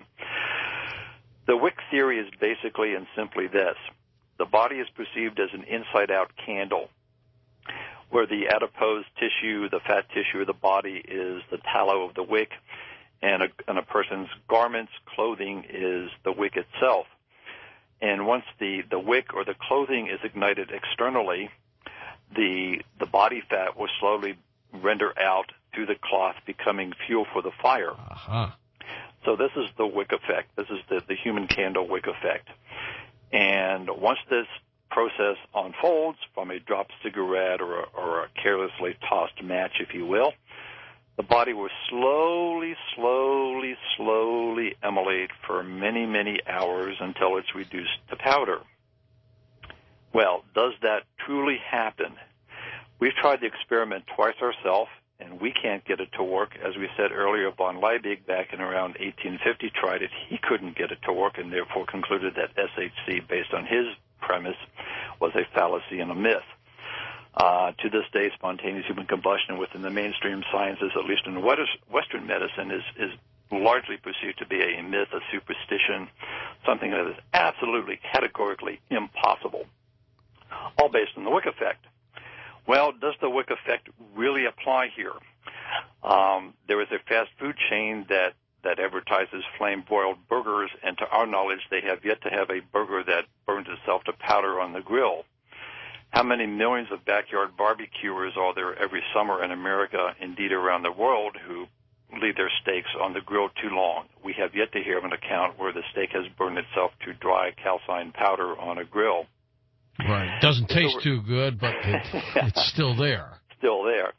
Speaker 4: The Wick theory is basically and simply this. The body is perceived as an inside-out candle, where the adipose tissue, the fat tissue of the body, is the tallow of the wick, and a, and a person's garments, clothing, is the wick itself. And once the, the wick or the clothing is ignited externally, the the body fat will slowly render out through the cloth, becoming fuel for the fire.
Speaker 1: Uh-huh.
Speaker 4: So this is the wick effect. This is the, the human candle wick effect. And once this process unfolds from a dropped cigarette or a, or a carelessly tossed match, if you will, the body will slowly, slowly, slowly immolate for many, many hours until it's reduced to powder. Well, does that truly happen? We've tried the experiment twice ourselves, and we can't get it to work. As we said earlier, von Liebig back in around eighteen fifty tried it. He couldn't get it to work and therefore concluded that S H C, based on his premise, was a fallacy and a myth. Uh, to this day, spontaneous human combustion within the mainstream sciences, at least in Western medicine, is, is largely perceived to be a myth, a superstition, something that is absolutely categorically impossible, all based on the Wick effect. Well, does the Wick effect really apply here? Um, there is a fast food chain that, that advertises flame-broiled burgers, and to our knowledge, they have yet to have a burger that burns itself to powder on the grill. How many millions of backyard barbecuers are there every summer in America, indeed around the world, who leave their steaks on the grill too long? We have yet to hear of an account where the steak has burned itself to dry calcined powder on a grill.
Speaker 1: Right. Doesn't taste too good, but it, it's still there.
Speaker 4: Still there.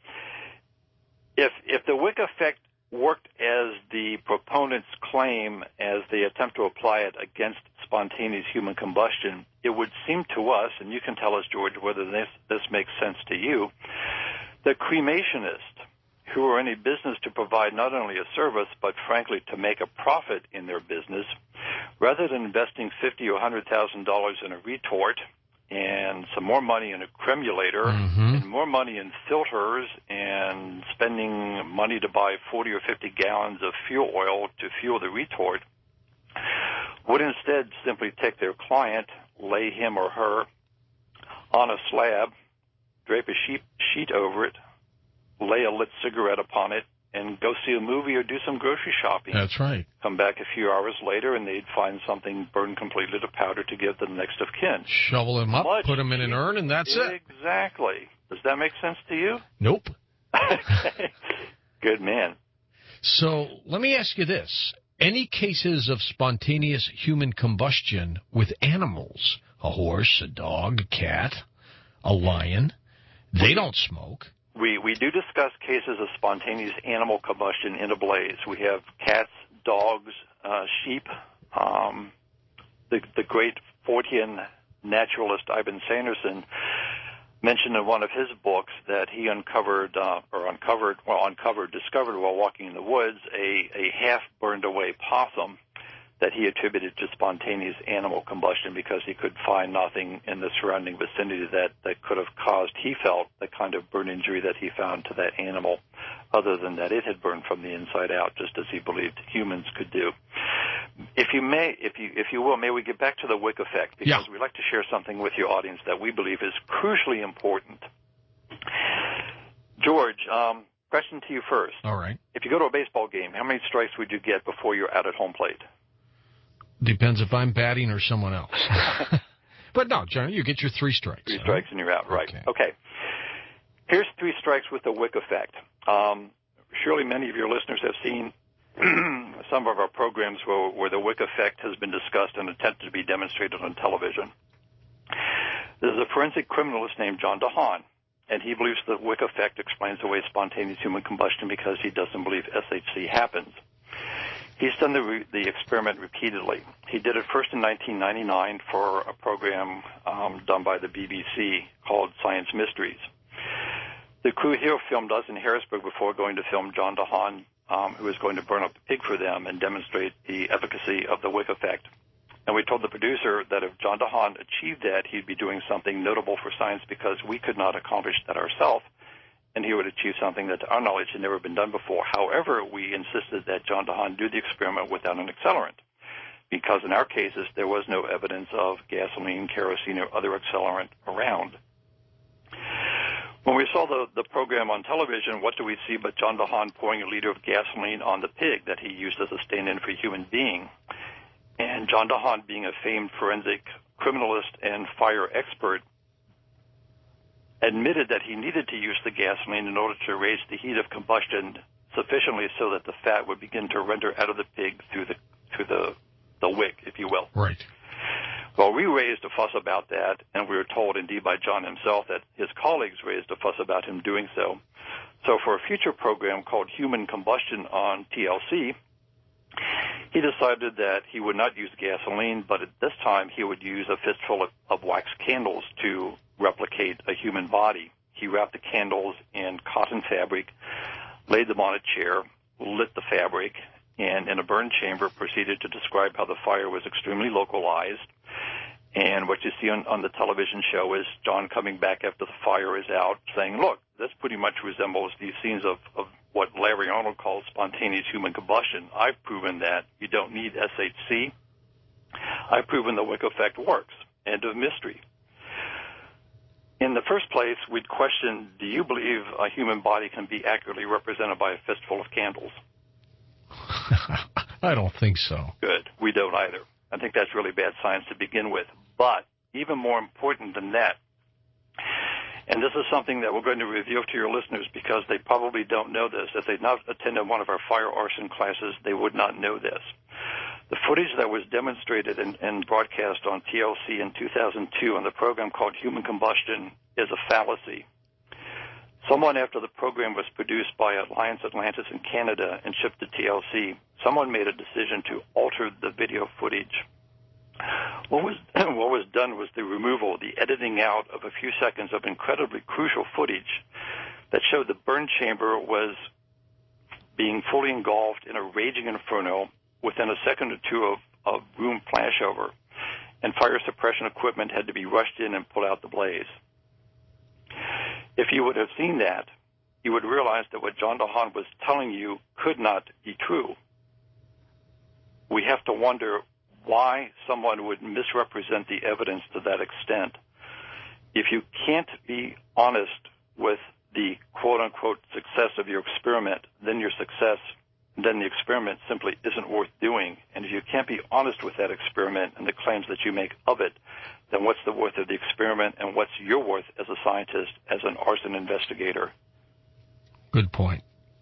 Speaker 4: If if the Wick effect worked as the proponents claim, as they attempt to apply it against spontaneous human combustion, it would seem to us, and you can tell us, George, whether this, this makes sense to you, the cremationists who are in a business to provide not only a service, but frankly to make a profit in their business, rather than investing fifty thousand dollars or one hundred thousand dollars in a retort and some more money in a cremulator,
Speaker 1: mm-hmm.
Speaker 4: and more money in filters, and spending money to buy forty or fifty gallons of fuel oil to fuel the retort, would instead simply take their client, lay him or her on a slab, drape a sheet, sheet over it, lay a lit cigarette upon it, and go see a movie or do some grocery shopping.
Speaker 1: That's right.
Speaker 4: Come back a few hours later, and they'd find something burned completely to powder to give to the next of kin.
Speaker 1: Shovel him up,
Speaker 4: Much
Speaker 1: put him in an urn, and that's
Speaker 4: exactly.
Speaker 1: it.
Speaker 4: Exactly. Does that make sense to you?
Speaker 1: Nope.
Speaker 4: Okay. Good man.
Speaker 1: So let me ask you this. Any cases of spontaneous human combustion with animals, a horse, a dog, a cat, a lion, they don't smoke.
Speaker 4: We we do discuss cases of spontaneous animal combustion in Ablaze. We have cats, dogs, uh, sheep. Um, the the great Fortean naturalist Ivan Sanderson mentioned in one of his books that he uncovered, uh, or uncovered, well, uncovered, discovered while walking in the woods a, a half-burned-away possum that he attributed to spontaneous animal combustion because he could find nothing in the surrounding vicinity that, that could have caused, he felt, the kind of burn injury that he found to that animal, other than that it had burned from the inside out, just as he believed humans could do. If you may, if you if you will, may we get back to the Wick effect, because
Speaker 1: yeah.
Speaker 4: we'd like to share something with your audience that we believe is crucially important. George, um, question to you first.
Speaker 1: All right.
Speaker 4: If you go to a baseball game, how many strikes would you get before you're out at home plate?
Speaker 1: Depends if I'm batting or someone else. But no, John, you get your three strikes.
Speaker 4: Three strikes and you're out, right.
Speaker 1: Okay.
Speaker 4: okay. Here's three strikes with the Wick effect. Um, surely many of your listeners have seen some of our programs where, where the Wick effect has been discussed and attempted to be demonstrated on television. There's a forensic criminalist named John DeHaan, and he believes the Wick effect explains away spontaneous human combustion because he doesn't believe S H C happens. He's done the, re- the experiment repeatedly. He did it first in nineteen ninety-nine for a program um, done by the B B C called Science Mysteries. The crew here filmed us in Harrisburg before going to film John DeHaan, um, who was going to burn up the pig for them and demonstrate the efficacy of the Wick effect. And we told the producer that if John DeHaan achieved that, he'd be doing something notable for science because we could not accomplish that ourselves, and he would achieve something that, to our knowledge, had never been done before. However, we insisted that John DeHaan do the experiment without an accelerant, because in our cases, there was no evidence of gasoline, kerosene, or other accelerant around. When we saw the, the program on television, what do we see but John DeHaan pouring a liter of gasoline on the pig that he used as a stand-in for a human being? And John DeHaan, being a famed forensic criminalist and fire expert, admitted that he needed to use the gasoline in order to raise the heat of combustion sufficiently so that the fat would begin to render out of the pig through the through the, the wick, if you will.
Speaker 1: Right.
Speaker 4: Well, we raised a fuss about that, and we were told, indeed, by John himself that his colleagues raised a fuss about him doing so. So for a future program called Human Combustion on T L C, he decided that he would not use gasoline, but at this time he would use a fistful of, of wax candles to replicate a human body. He wrapped the candles in cotton fabric, laid them on a chair, lit the fabric, and in a burn chamber proceeded to describe how the fire was extremely localized. And what you see on, on the television show is John coming back after the fire is out saying, look, this pretty much resembles these scenes of, of what Larry Arnold calls spontaneous human combustion. I've proven that you don't need S H C. I've proven the Wick effect works. End of mystery. In the first place, we'd question, do you believe a human body can be accurately represented by a fistful of candles?
Speaker 1: I don't think so.
Speaker 4: Good. We don't either. I think that's really bad science to begin with. But even more important than that, and this is something that we're going to reveal to your listeners because they probably don't know this. If they'd not attended one of our fire arson classes, they would not know this. The footage that was demonstrated and, and broadcast on T L C in two thousand two on the program called Human Combustion is a fallacy. Someone, after the program was produced by Alliance Atlantis in Canada and shipped to T L C, someone made a decision to alter the video footage. What was what was done was the removal, the editing out of a few seconds of incredibly crucial footage that showed the burn chamber was being fully engulfed in a raging inferno within a second or two of, of room flashover, and fire suppression equipment had to be rushed in and put out the blaze. If you would have seen that, you would realize that what John DeHaan was telling you could not be true. We have to wonder why someone would misrepresent the evidence to that extent. If you can't be honest with the quote-unquote success of your experiment, then your success, then the experiment simply isn't worth doing. And if you can't be honest with that experiment and the claims that you make of it, then what's the worth of the experiment and what's your worth as a scientist, as an arson investigator?
Speaker 1: Good point.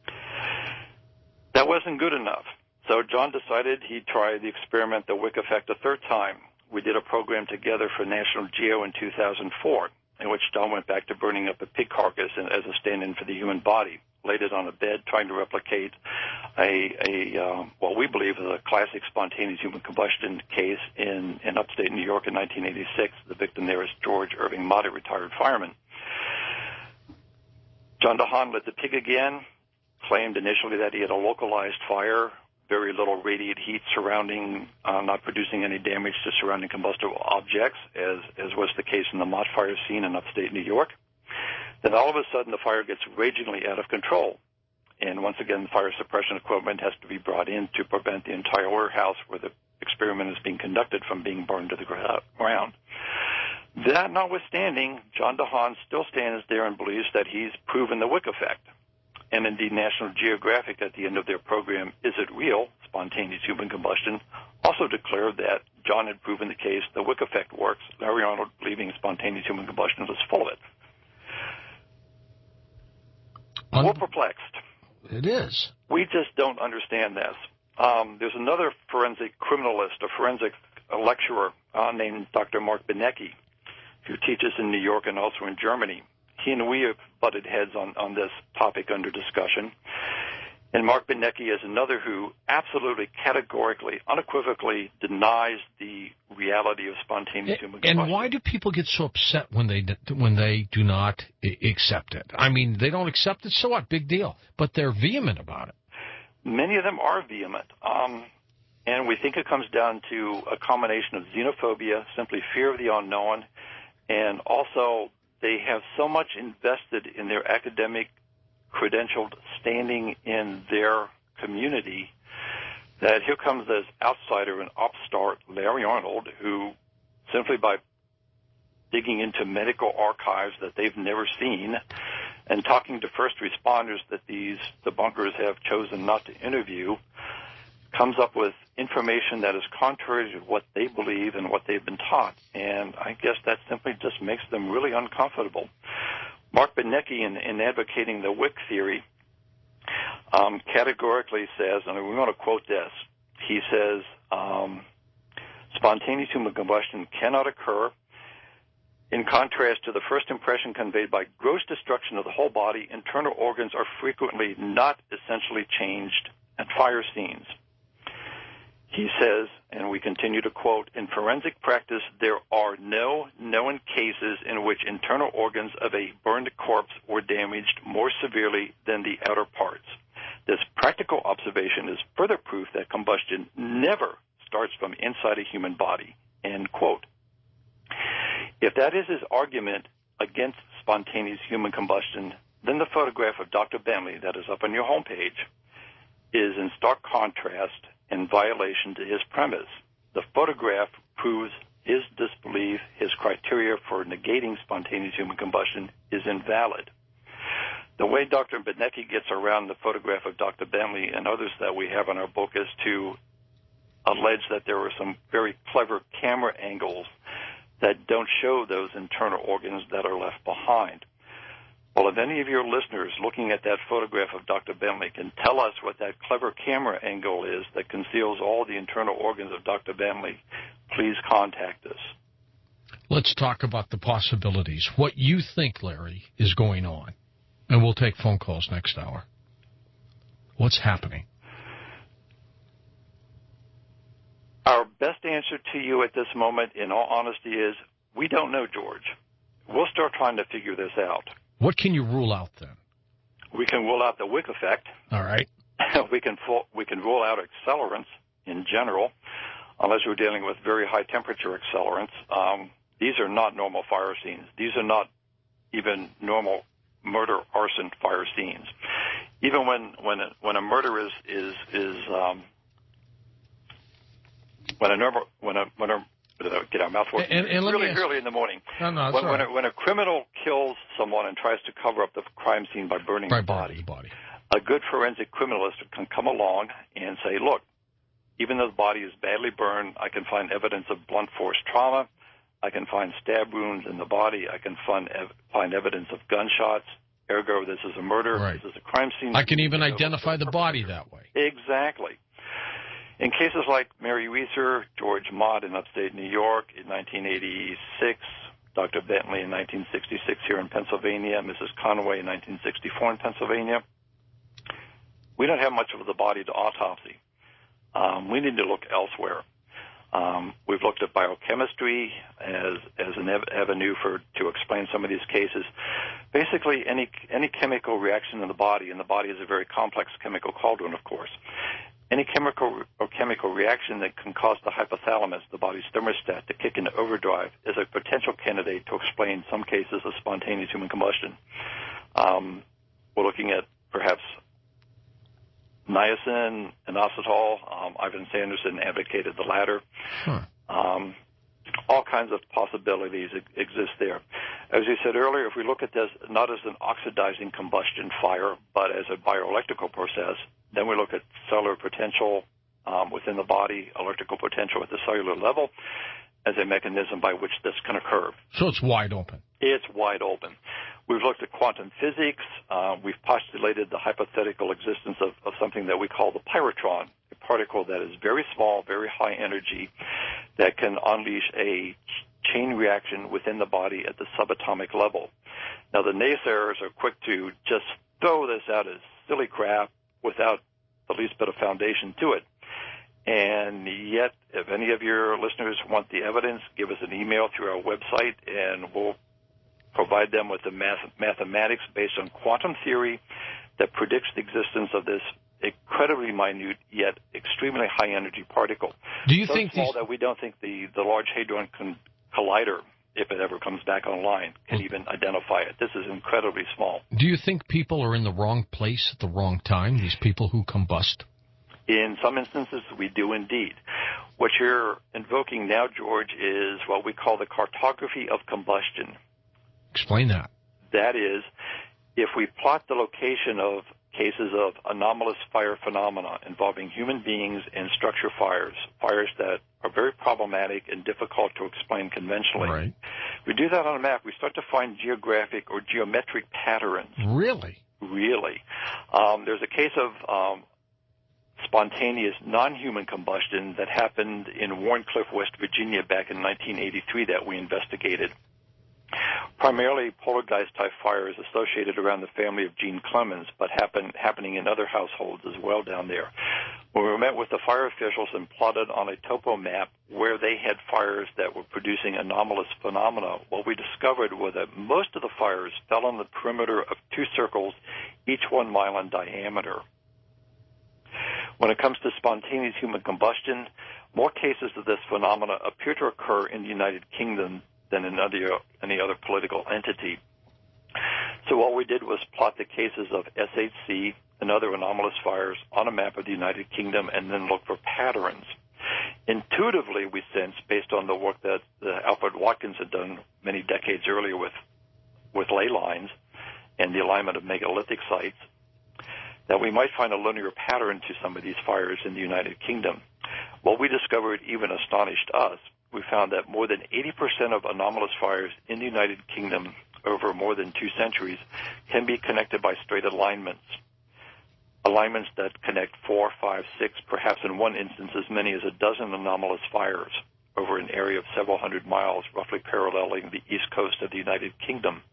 Speaker 4: That wasn't good enough. So John decided he'd try the experiment, the Wick effect, a third time. We did a program together for National Geo in two thousand four. in which John went back to burning up a pig carcass as a stand-in for the human body, laid it on a bed, trying to replicate a, a uh, what we believe is a classic spontaneous human combustion case in, in upstate New York in nineteen eighty-six. The victim there is George Irving Mott, a retired fireman. John DeHaan lit the pig again, claimed initially that he had a localized fire, very little radiant heat surrounding, uh, not producing any damage to surrounding combustible objects, as, as was the case in the Mott fire scene in upstate New York. Then all of a sudden the fire gets ragingly out of control. And once again, fire suppression equipment has to be brought in to prevent the entire warehouse where the experiment is being conducted from being burned to the ground. That notwithstanding, John DeHaan still stands there and believes that he's proven the Wick effect. And indeed, National Geographic, at the end of their program, Is It Real? Spontaneous Human Combustion, also declared that John had proven the case the Wick effect works. Larry Arnold, believing spontaneous human combustion, was full of it. Un- We're perplexed.
Speaker 1: It is.
Speaker 4: We just don't understand this. Um, there's another forensic criminalist, a forensic a lecturer uh, named Doctor Mark Benecke, who teaches in New York and also in Germany. He and we have butted heads on, on this topic under discussion. And Mark Benecke is another who absolutely, categorically, unequivocally denies the reality of spontaneous human combustion.
Speaker 1: And why do people get so upset when they when they do not accept it? I mean, they don't accept it, so what? Big deal. But they're vehement about it.
Speaker 4: Many of them are vehement. Um, and we think it comes down to a combination of xenophobia, simply fear of the unknown, and also they have so much invested in their academic credentialed standing in their community that here comes this outsider and upstart, Larry Arnold, who simply by digging into medical archives that they've never seen and talking to first responders that these debunkers have chosen not to interview, comes up with information that is contrary to what they believe and what they've been taught. And I guess that simply just makes them really uncomfortable. Mark Benecke, in, in advocating the Wick theory, um, categorically says, and we want to quote this, he says, um, spontaneous human combustion cannot occur. In contrast to the first impression conveyed by gross destruction of the whole body, internal organs are frequently not essentially changed at fire scenes. He says, and we continue to quote, in forensic practice, there are no known cases in which internal organs of a burned corpse were damaged more severely than the outer parts. This practical observation is further proof that combustion never starts from inside a human body, end quote. If that is his argument against spontaneous human combustion, then the photograph of Doctor Bentley that is up on your homepage is in stark contrast in violation to his premise. The photograph proves his disbelief, his criteria for negating spontaneous human combustion is invalid. The way Doctor Benecke gets around the photograph of Doctor Bentley and others that we have in our book is to allege that there were some very clever camera angles that don't show those internal organs that are left behind. Well, if any of your listeners looking at that photograph of Doctor Bentley can tell us what that clever camera angle is that conceals all the internal organs of Doctor Bentley, please contact us.
Speaker 1: Let's talk about the possibilities. What you think, Larry, is going on. And we'll take phone calls next hour. What's happening?
Speaker 4: Our best answer to you at this moment, in all honesty, is we don't know, George. We'll start trying to figure this out.
Speaker 1: What can you rule out, then?
Speaker 4: We can rule out the Wick effect.
Speaker 1: All right.
Speaker 4: we can we can rule out accelerants in general, unless we're dealing with very high-temperature accelerants. Um, these are not normal fire scenes. These are not even normal murder, arson fire scenes. Even when when a, when a murder is is is um, when a normal when a when a get our mouth working.
Speaker 1: And, and
Speaker 4: really
Speaker 1: ask,
Speaker 4: early in the morning.
Speaker 1: No, no,
Speaker 4: when,
Speaker 1: right.
Speaker 4: when, a, when a criminal kills someone and tries to cover up the crime scene by burning
Speaker 1: by
Speaker 4: the body,
Speaker 1: body, body,
Speaker 4: a good forensic criminalist can come along and say, look, even though the body is badly burned, I can find evidence of blunt force trauma. I can find stab wounds in the body. I can find, ev- find evidence of gunshots. Ergo, this is a murder.
Speaker 1: Right.
Speaker 4: This is a crime scene.
Speaker 1: I can even identify the body that way.
Speaker 4: Exactly. In cases like Mary Weiser, George Mott in upstate New York in nineteen eighty-six, Doctor Bentley in nineteen sixty-six here in Pennsylvania, Missus Conway in nineteen sixty-four in Pennsylvania. We don't have much of the body to autopsy. Um, we need to look elsewhere. Um, we've looked at biochemistry as as an ev- avenue for to explain some of these cases. Basically, any any chemical reaction in the body, and the body is a very complex chemical cauldron, of course. Any chemical or chemical reaction that can cause the hypothalamus, the body's thermostat, to kick into overdrive is a potential candidate to explain some cases of spontaneous human combustion. Um, we're looking at perhaps niacin, inositol. Um, Ivan Sanderson advocated the latter. Huh. Um, all kinds of possibilities exist there. As you said earlier, if we look at this not as an oxidizing combustion fire, but as a bioelectrical process, then we look at cellular potential um, within the body, electrical potential at the cellular level, as a mechanism by which this can occur.
Speaker 1: So it's wide open.
Speaker 4: It's wide open. We've looked at quantum physics. Uh, we've postulated the hypothetical existence of, of something that we call the pyrotron, a particle that is very small, very high energy, that can unleash a chain reaction within the body at the subatomic level. Now, the naysayers are quick to just throw this out as silly crap without the least bit of foundation to it. And yet, if any of your listeners want the evidence, give us an email through our website, and we'll provide them with the math- mathematics based on quantum theory that predicts the existence of this incredibly minute yet extremely high-energy particle.
Speaker 1: Do you
Speaker 4: so
Speaker 1: think
Speaker 4: small
Speaker 1: these...
Speaker 4: that we don't think the, the Large Hadron con- Collider, if it ever comes back online, can well, even identify it. This is incredibly small.
Speaker 1: Do you think people are in the wrong place at the wrong time, these people who combust?
Speaker 4: In some instances, we do indeed. What you're invoking now, George, is what we call the cartography of combustion.
Speaker 1: Explain that.
Speaker 4: That is, if we plot the location of cases of anomalous fire phenomena involving human beings and structure fires, fires that are very problematic and difficult to explain conventionally.
Speaker 1: Right.
Speaker 4: We do that on a map. We start to find geographic or geometric patterns.
Speaker 1: Really?
Speaker 4: Really. Um, there's a case of um, spontaneous non-human combustion that happened in Warncliffe, West Virginia back in nineteen eighty-three that we investigated. Primarily poltergeist-type fires associated around the family of Gene Clemens, but happen, happening in other households as well down there. When we met with the fire officials and plotted on a topo map where they had fires that were producing anomalous phenomena, what we discovered was that most of the fires fell on the perimeter of two circles, each one mile in diameter. When it comes to spontaneous human combustion, more cases of this phenomena appear to occur in the United Kingdom than in other, any other political entity. So what we did was plot the cases of S H C and other anomalous fires on a map of the United Kingdom and then look for patterns. Intuitively, we sense, based on the work that uh, Alfred Watkins had done many decades earlier with, with ley lines and the alignment of megalithic sites, that we might find a linear pattern to some of these fires in the United Kingdom. What we discovered even astonished us. We found that more than eighty percent of anomalous fires in the United Kingdom over more than two centuries can be connected by straight alignments, alignments that connect four, five, six, perhaps in one instance as many as a dozen anomalous fires over an area of several hundred miles, roughly paralleling the east coast of the United Kingdom.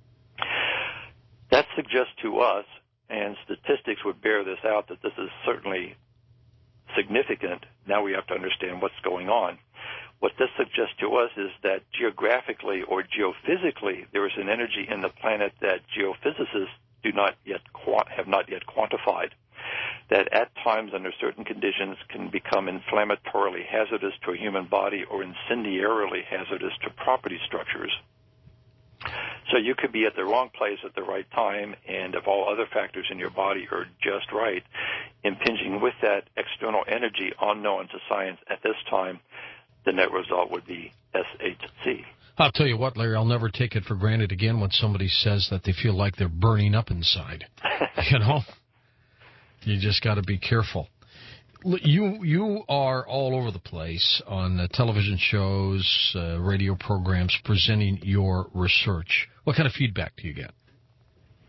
Speaker 4: That suggests to us, and statistics would bear this out, that this is certainly significant. Now we have to understand what's going on. What this suggests to us is that geographically or geophysically, there is an energy in the planet that geophysicists do not yet have not yet quantified, that at times under certain conditions can become inflammatorily hazardous to a human body or incendiarily hazardous to property structures. So you could be at the wrong place at the right time, and if all other factors in your body are just right, impinging with that external energy unknown to science at this time, the net result would be S H C.
Speaker 1: I'll tell you what, Larry, I'll never take it for granted again when somebody says that they feel like they're burning up inside. You know? You just got to be careful. You you are all over the place on uh, television shows, uh, radio programs, presenting your research. What kind of feedback do you get?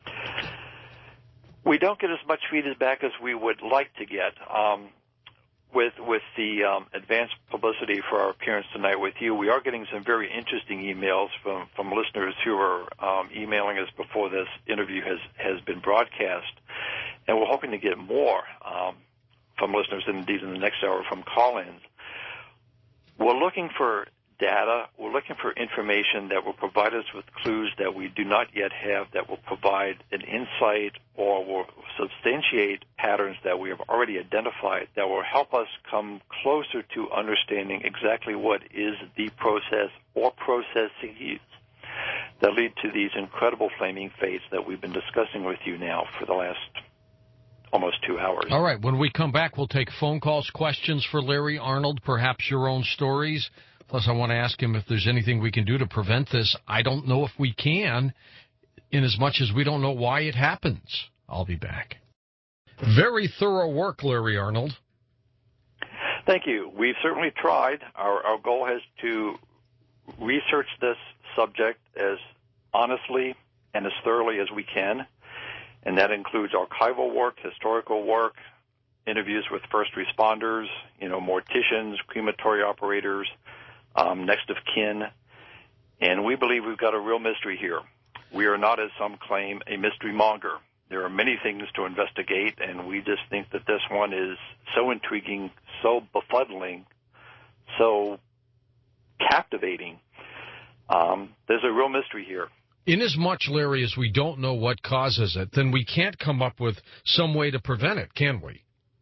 Speaker 4: We don't get as much feedback as we would like to get. Um, with with the um, advanced publicity for our appearance tonight with you, we are getting some very interesting emails from, from listeners who are um, emailing us before this interview has, has been broadcast. And we're hoping to get more um, from listeners, and indeed in the next hour from call-ins. We're looking for data. We're looking for information that will provide us with clues that we do not yet have, that will provide an insight or will substantiate patterns that we have already identified, that will help us come closer to understanding exactly what is the process or processes that lead to these incredible flaming fates that we've been discussing with you now for the last almost two hours.
Speaker 1: All right. When we come back, we'll take phone calls, questions for Larry Arnold, perhaps your own stories. Plus, I want to ask him if there's anything we can do to prevent this. I don't know if we can, in as much as we don't know why it happens. I'll be back. Very thorough work, Larry Arnold.
Speaker 4: Thank you. We've certainly tried. Our, our goal is to research this subject as honestly and as thoroughly as we can, and that includes archival work, historical work, interviews with first responders, you know, morticians, crematory operators, Um, next of kin, and we believe we've got a real mystery here. We are not, as some claim, a mystery monger. There are many things to investigate, and we just think that this one is so intriguing, so befuddling, so captivating. Um, there's a real mystery here.
Speaker 1: Inasmuch, Larry, as we don't know what causes it, then we can't come up with some way to prevent it, can we?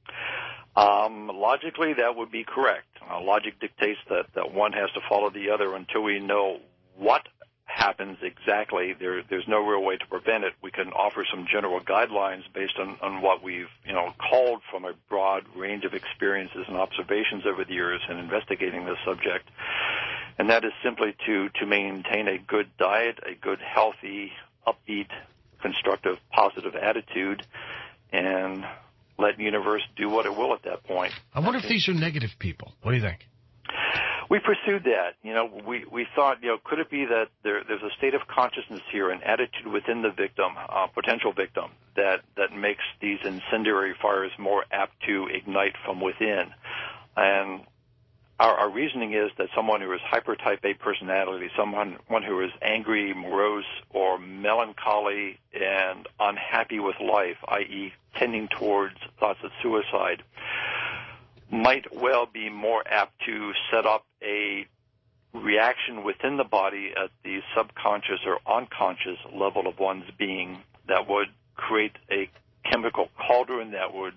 Speaker 4: Um, logically, that would be correct. Uh, logic dictates that, that one has to follow the other until we know what happens exactly. There, there's no real way to prevent it. We can offer some general guidelines based on, on what we've, you know, called from a broad range of experiences and observations over the years in investigating this subject. And that is simply to, to maintain a good diet, a good, healthy, upbeat, constructive, positive attitude, and let the universe do what it will at that point.
Speaker 1: I wonder if these are negative people. What do you think?
Speaker 4: We pursued that. You know, we, we thought, you know, could it be that there, there's a state of consciousness here, an attitude within the victim, uh, potential victim, that, that makes these incendiary fires more apt to ignite from within. And our, our reasoning is that someone who is hyper-type A personality, someone one who is angry, morose, or melancholy and unhappy with life, that is tending towards thoughts of suicide, might well be more apt to set up a reaction within the body at the subconscious or unconscious level of one's being that would create a chemical cauldron that would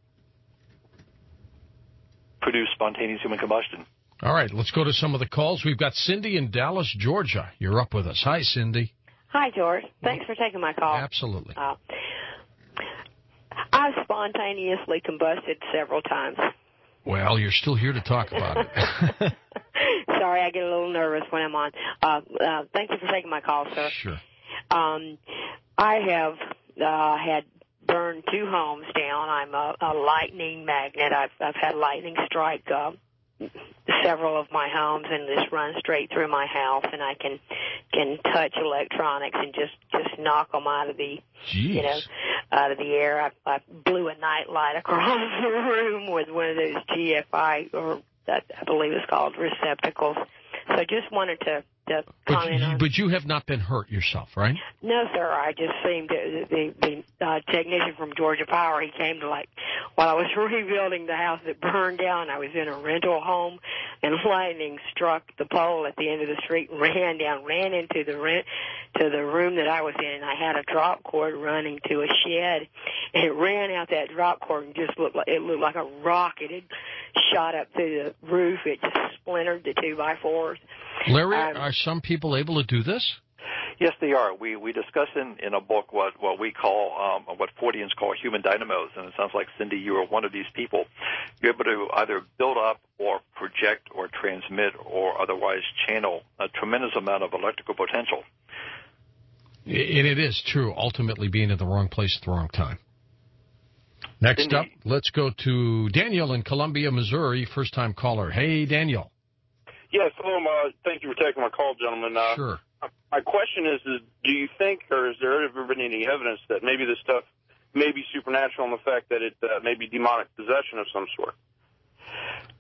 Speaker 4: produce spontaneous human combustion.
Speaker 1: All right, let's go to some of the calls. We've got Cindy in Dallas, Georgia. You're up with us. Hi, Cindy.
Speaker 5: Hi, George. Thanks for taking my call.
Speaker 1: Absolutely.
Speaker 5: Uh, I've spontaneously combusted several times.
Speaker 1: Well, you're still here to talk about it.
Speaker 5: Sorry, I get a little nervous when I'm on. Uh, uh, thank you for taking my call, sir.
Speaker 1: Sure.
Speaker 5: Um, I have uh, had burned two homes down. I'm a, a lightning magnet. I've, I've had lightning strike uh, several of my homes, and this runs straight through my house, and I can can touch electronics and just, just knock them out of the
Speaker 1: Jeez.
Speaker 5: you know out of the air. I, I blew a night light across the room with one of those G F I, or that I believe it's called, receptacles. So I just wanted to, to
Speaker 1: but
Speaker 5: comment
Speaker 1: you,
Speaker 5: on.
Speaker 1: But you have not been hurt yourself, right?
Speaker 5: No, sir. I just seemed to, the, the uh, technician from Georgia Power, he came to, like, while I was rebuilding the house that burned down, I was in a rental home, and lightning struck the pole at the end of the street and ran down, ran into the rent, to the room that I was in, and I had a drop cord running to a shed, and it ran out that drop cord and just looked like, it looked like a rocket. It shot up through the roof. It just splintered the two by fours.
Speaker 1: Larry,
Speaker 5: um,
Speaker 1: are some people able to do this?
Speaker 4: Yes, they are. We we discuss in, in a book what, what we call, um, what Forteans call human dynamos, and it sounds like, Cindy, you are one of these people. You're able to either build up or project or transmit or otherwise channel a tremendous amount of electrical potential.
Speaker 1: And it is true, ultimately being in the wrong place at the wrong time. Next
Speaker 4: Cindy.
Speaker 1: up, let's go to Daniel in Columbia, Missouri, first-time caller. Hey, Daniel.
Speaker 6: Yes, hello. Uh, thank you for taking my call, gentlemen. Uh,
Speaker 1: Sure.
Speaker 6: My question is, is, do you think, or has there ever been any evidence that maybe this stuff may be supernatural in the fact that it uh, may be demonic possession of some sort?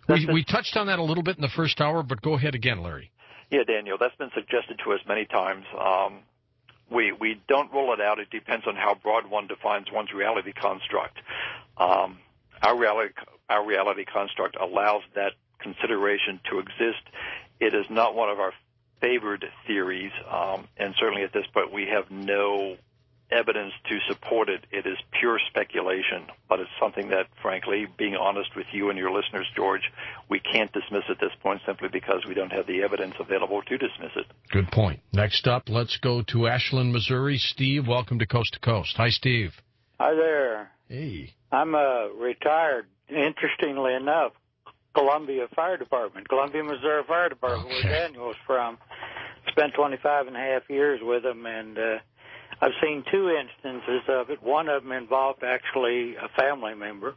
Speaker 1: We, we touched on that a little bit in the first hour, but go ahead again, Larry.
Speaker 4: Yeah, Daniel, that's been suggested to us many times. Um, we we don't rule it out. It depends on how broad one defines one's reality construct. Um, our reality our reality construct allows that consideration to exist. It is not one of our favored theories, um, and certainly at this point we have no evidence to support it. It is pure speculation, but it's something that, frankly, being honest with you and your listeners, George, we can't dismiss at this point simply because we don't have the evidence available to dismiss it.
Speaker 1: Good point. Next up, let's go to Ashland, Missouri. Steve, welcome to Coast to Coast. Hi, Steve.
Speaker 7: Hi there.
Speaker 1: Hey.
Speaker 7: I'm a retired, interestingly enough, Columbia Fire Department, Columbia, Missouri Fire Department,
Speaker 1: Okay.
Speaker 7: where Daniel was from. Spent twenty-five and a half years with them, and uh, I've seen two instances of it. One of them involved actually a family member.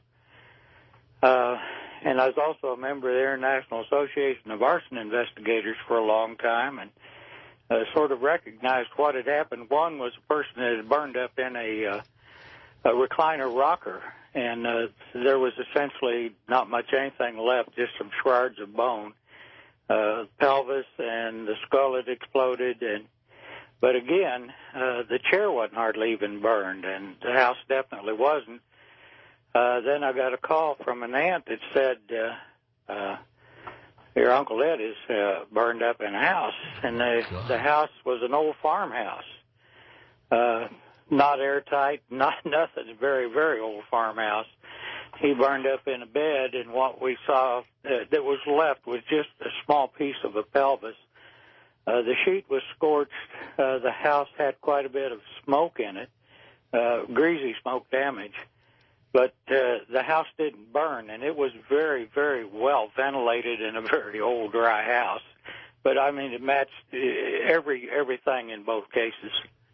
Speaker 7: Uh, and I was also a member of the International Association of Arson Investigators for a long time, and uh, sort of recognized what had happened. One was a person that had burned up in a, uh, a recliner rocker, and uh, there was essentially not much anything left, just some shards of bone. Uh, pelvis and the skull had exploded, and but again, uh, the chair wasn't hardly even burned, and the house definitely wasn't. Uh, then I got a call from an aunt that said, uh, uh, your Uncle Ed is uh, burned up in a house, and the, the house was an old farmhouse. Uh, not airtight, not nothing, a very, very old farmhouse. He burned up in a bed, and what we saw uh, that was left was just a small piece of a pelvis. Uh, the sheet was scorched. Uh, the house had quite a bit of smoke in it, uh, greasy smoke damage. But uh, the house didn't burn, and it was very, very well ventilated in a very old, dry house. But, I mean, it matched every everything in both cases.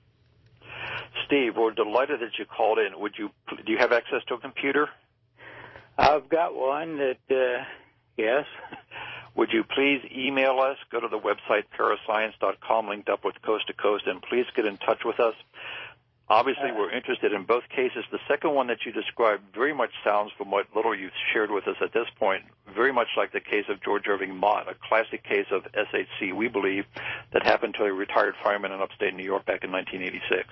Speaker 4: Steve, we're delighted that you called in. Would you do you have access to a computer?
Speaker 7: I've got one that, uh, yes.
Speaker 4: Would you please email us? Go to the website parascience dot com, linked up with Coast to Coast, and please get in touch with us. Obviously, we're interested in both cases. The second one that you described very much sounds, from what little you've shared with us at this point, very much like the case of George Irving Mott, a classic case of S H C, we believe, that happened to a retired fireman in upstate New York back in nineteen eighty-six.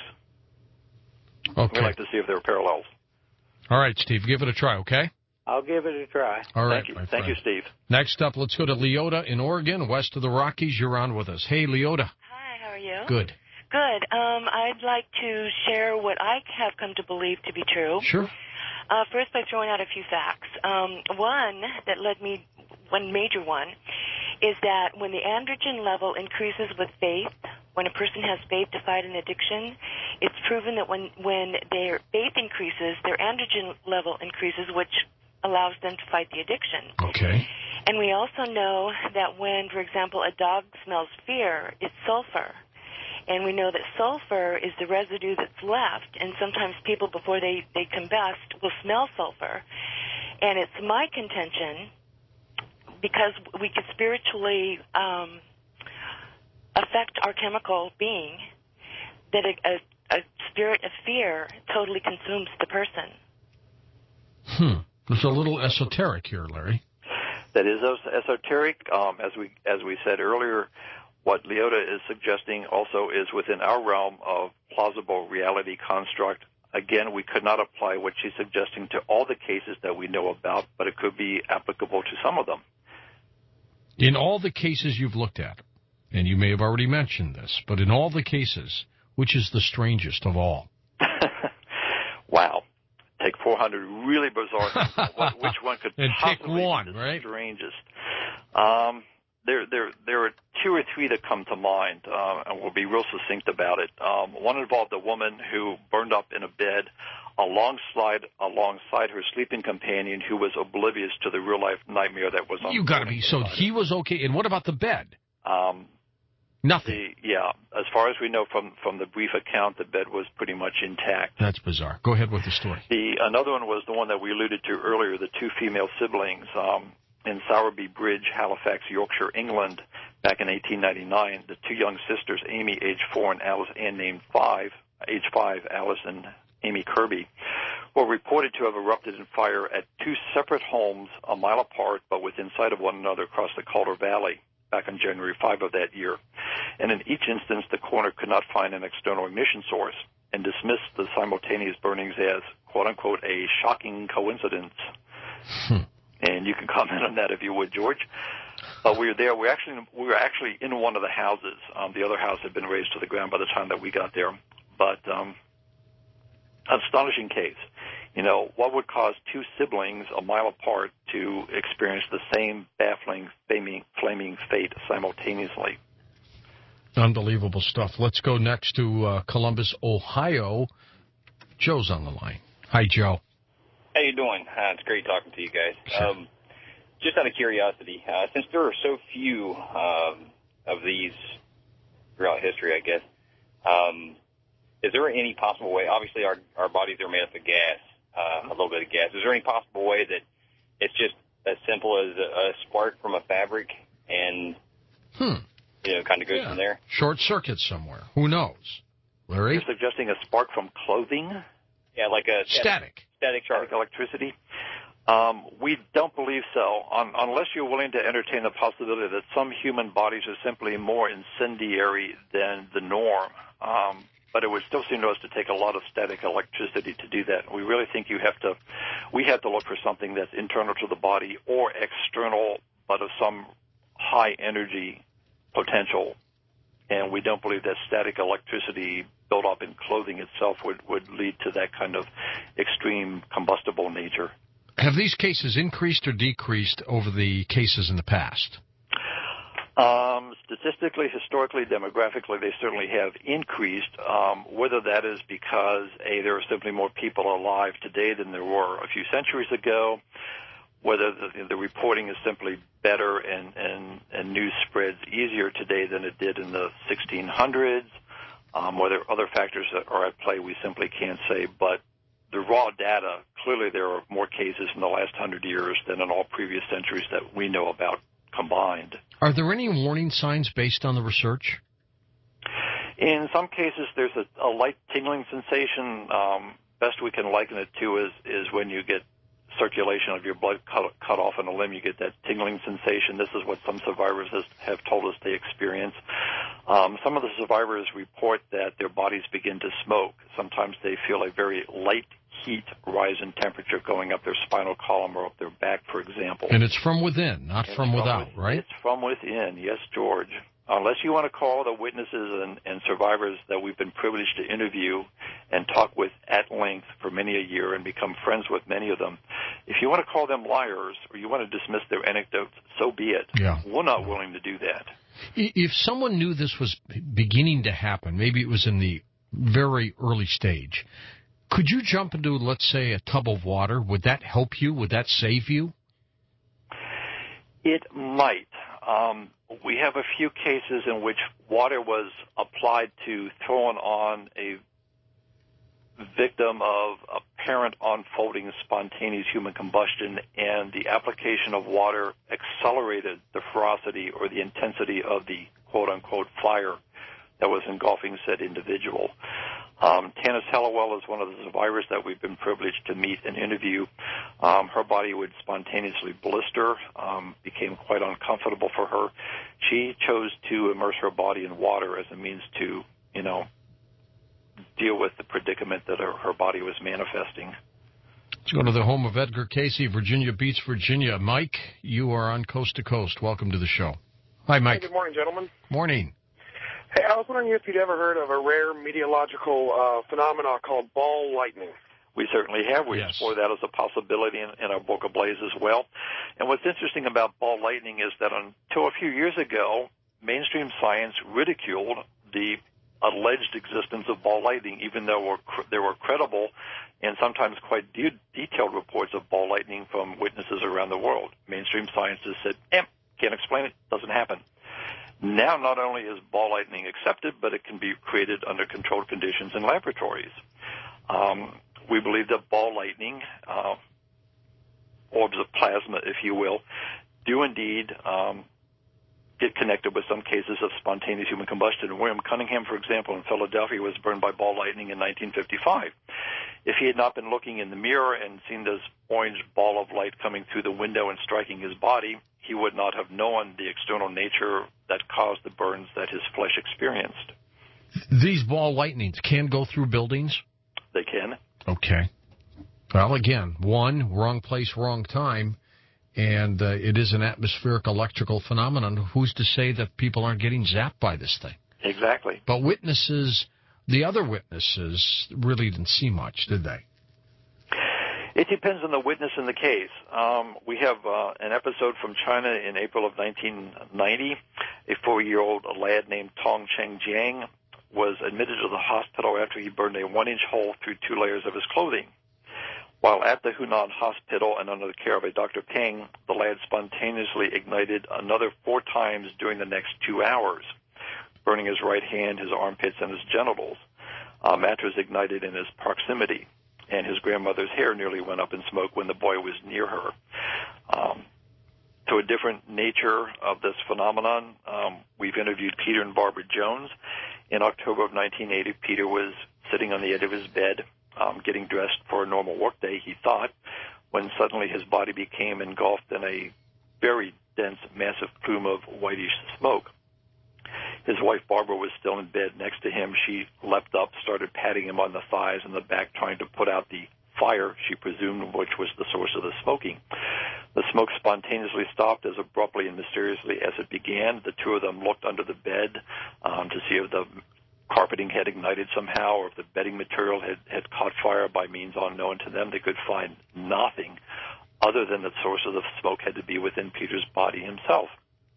Speaker 1: Okay.
Speaker 4: We'd like to see if there are parallels.
Speaker 1: All right, Steve, give it a try, okay?
Speaker 7: I'll give it a try.
Speaker 1: All right,
Speaker 4: Thank you,
Speaker 1: my
Speaker 4: Thank you,
Speaker 1: friend.
Speaker 4: Steve.
Speaker 1: Next up, let's go to Leota in Oregon, west of the Rockies. You're on with us. Hey, Leota.
Speaker 8: Hi, how are you?
Speaker 1: Good.
Speaker 8: Good. Um, I'd like to share what I have come to believe to be true.
Speaker 1: Sure.
Speaker 8: Uh, first, by throwing out a few facts. Um, one that led me, one major one, is that when the androgen level increases with faith, when a person has faith to fight an addiction, it's proven that when, when their faith increases, their androgen level increases, which allows them to fight the addiction.
Speaker 1: Okay.
Speaker 8: And we also know that when, for example, a dog smells fear, it's sulfur. And we know that sulfur is the residue that's left, and sometimes people, before they, they combust, will smell sulfur. And it's my contention, because we could spiritually um, affect our chemical being, that a, a, a spirit of fear totally consumes the person.
Speaker 1: Hmm. It's a little esoteric here, Larry.
Speaker 4: That is esoteric. Um, as we as we said earlier, what Leota is suggesting also is within our realm of plausible reality construct. Again, we could not apply what she's suggesting to all the cases that we know about, but it could be applicable to some of them.
Speaker 1: In all the cases you've looked at, and you may have already mentioned this, but in all the cases, which is the strangest of all?
Speaker 4: Wow. Take four hundred really bizarre things. What, which one could
Speaker 1: and
Speaker 4: possibly
Speaker 1: pick one,
Speaker 4: be the
Speaker 1: right?
Speaker 4: strangest? Um, there, there, there are two or three that come to mind, uh, and we'll be real succinct about it. Um, one involved a woman who burned up in a bed alongside alongside her sleeping companion, who was oblivious to the real life nightmare that was on.
Speaker 1: You got to be. So he was okay. And what about the bed?
Speaker 4: Um,
Speaker 1: Nothing.
Speaker 4: The, yeah, as far as we know from, from the brief account, the bed was pretty much intact.
Speaker 1: That's bizarre. Go ahead with the story.
Speaker 4: The another one was the one that we alluded to earlier, the two female siblings um, in Sowerby Bridge, Halifax, Yorkshire, England, back in eighteen ninety-nine. The two young sisters, Amy, age four, and Alice Ann, named five, age five, Alice and Amy Kirby, were reported to have erupted in fire at two separate homes a mile apart but within sight of one another across the Calder Valley back on January fifth of that year. And in each instance, the coroner could not find an external ignition source and dismissed the simultaneous burnings as, quote-unquote, a shocking coincidence.
Speaker 1: Hmm.
Speaker 4: And you can comment on that if you would, George. But we were there. We actually we were actually in one of the houses. Um, the other house had been razed to the ground by the time that we got there. But um, astonishing case. You know, what would cause two siblings a mile apart to experience the same baffling, flaming, flaming fate simultaneously?
Speaker 1: Unbelievable stuff. Let's go next to uh, Columbus, Ohio. Joe's on the line. Hi, Joe.
Speaker 9: How you doing? Uh, it's great talking to you guys.
Speaker 1: Sure.
Speaker 9: Um, just out of curiosity, uh, since there are so few um, of these throughout history, I guess, um, is there any possible way, obviously our, our bodies are made up of gas, uh, a little bit of gas. Is there any possible way that it's just as simple as a, a spark from a fabric and,
Speaker 1: hmm.
Speaker 9: you know, kind of goes
Speaker 1: yeah.
Speaker 9: from there?
Speaker 1: Short circuit somewhere. Who knows? Larry?
Speaker 4: You're suggesting a spark from clothing?
Speaker 9: Yeah, like a
Speaker 1: static.
Speaker 9: Static,
Speaker 4: static electricity? Um, we don't believe so, un- unless you're willing to entertain the possibility that some human bodies are simply more incendiary than the norm. Um, but it would still seem to us to take a lot of static electricity to do that. We really think you have to, we have to look for something that's internal to the body or external, but of some high energy potential. And we don't believe that static electricity built up in clothing itself would, would lead to that kind of extreme combustible nature.
Speaker 1: Have these cases increased or decreased over the cases in the past?
Speaker 4: Um, statistically, historically, demographically, they certainly have increased. Um, whether that is because, A, there are simply more people alive today than there were a few centuries ago, whether the, the reporting is simply better and, and, and news spreads easier today than it did in the sixteen hundreds, um, whether other factors are at play, we simply can't say. But the raw data, clearly there are more cases in the last hundred years than in all previous centuries that we know about combined.
Speaker 1: Are there any warning signs based on the research?
Speaker 4: In some cases, there's a, a light tingling sensation. Um, best we can liken it to is, is when you get circulation of your blood cut, cut off in a limb, you get that tingling sensation. This is what some survivors has, have told us they experience. Um, some of the survivors report that their bodies begin to smoke. Sometimes they feel a very light heat rise in temperature going up their spinal column or up their back, for example.
Speaker 1: And it's from within, not
Speaker 4: from,
Speaker 1: from without,
Speaker 4: with,
Speaker 1: right?
Speaker 4: It's from within, yes, George. Unless you want to call the witnesses and, and survivors that we've been privileged to interview and talk with at length for many a year and become friends with many of them, if you want to call them liars or you want to dismiss their anecdotes, so be it.
Speaker 1: Yeah.
Speaker 4: We're not willing to do that.
Speaker 1: If someone knew this was beginning to happen, maybe it was in the very early stage, could you jump into, let's say, a tub of water? Would that help you? Would that save you?
Speaker 4: It might. Um, we have a few cases in which water was applied to, thrown on a victim of apparent unfolding spontaneous human combustion, and the application of water accelerated the ferocity or the intensity of the quote-unquote fire that was engulfing said individual. Um, Tanis Hallowell is one of the survivors that we've been privileged to meet and interview. Um, her body would spontaneously blister, um, became quite uncomfortable for her. She chose to immerse her body in water as a means to, you know, deal with the predicament that her, her body was manifesting.
Speaker 1: Let's go to the home of Edgar Casey, Virginia Beach, Virginia. Mike, you are on Coast to Coast. Welcome to the show. Hi, Mike.
Speaker 10: Hey, good morning, gentlemen.
Speaker 1: Morning.
Speaker 10: Hey, I was wondering if you'd ever heard of a rare meteorological uh, phenomenon called ball lightning.
Speaker 4: We certainly have. We
Speaker 1: yes.
Speaker 4: explore that as a possibility in, in our book Ablaze as well. And what's interesting about ball lightning is that until a few years ago, mainstream science ridiculed the alleged existence of ball lightning, even though there were credible and sometimes quite de- detailed reports of ball lightning from witnesses around the world. Mainstream science has said, eh, can't explain it, doesn't happen. Now, not only is ball lightning accepted, but it can be created under controlled conditions in laboratories. Um, we believe that ball lightning, uh, orbs of plasma, if you will, do indeed um, get connected with some cases of spontaneous human combustion. And William Cunningham, for example, in Philadelphia, was burned by ball lightning in nineteen fifty-five. If he had not been looking in the mirror and seen this orange ball of light coming through the window and striking his body, he would not have known the external nature that caused the burns that his flesh experienced.
Speaker 1: These ball lightnings can go through buildings?
Speaker 4: They can.
Speaker 1: Okay. Well, again, one, wrong place, wrong time, and uh, it is an atmospheric electrical phenomenon. Who's to say that people aren't getting zapped by this thing?
Speaker 4: Exactly.
Speaker 1: But witnesses, the other witnesses, really didn't see much, did they?
Speaker 4: It depends on the witness in the case. Um, we have uh, an episode from China in April of nineteen ninety. A four-year-old lad named Tong Cheng Jiang was admitted to the hospital after he burned a one-inch hole through two layers of his clothing. While at the Hunan Hospital and under the care of a Doctor Peng, the lad spontaneously ignited another four times during the next two hours, burning his right hand, his armpits, and his genitals. Uh, mattress ignited in his proximity, and his grandmother's hair nearly went up in smoke when the boy was near her. Um, to a different nature of this phenomenon, um, we've interviewed Peter and Barbara Jones. In October of nineteen eighty, Peter was sitting on the edge of his bed, um, getting dressed for a normal workday, he thought, when suddenly his body became engulfed in a very dense, massive plume of whitish smoke. His wife, Barbara, was still in bed next to him. She leapt up, started patting him on the thighs and the back, trying to put out the fire, she presumed, which was the source of the smoking. The smoke spontaneously stopped as abruptly and mysteriously as it began. The two of them looked under the bed um, to see if the carpeting had ignited somehow or if the bedding material had, had caught fire by means unknown to them. They could find nothing other than the source of the smoke had to be within Peter's body himself.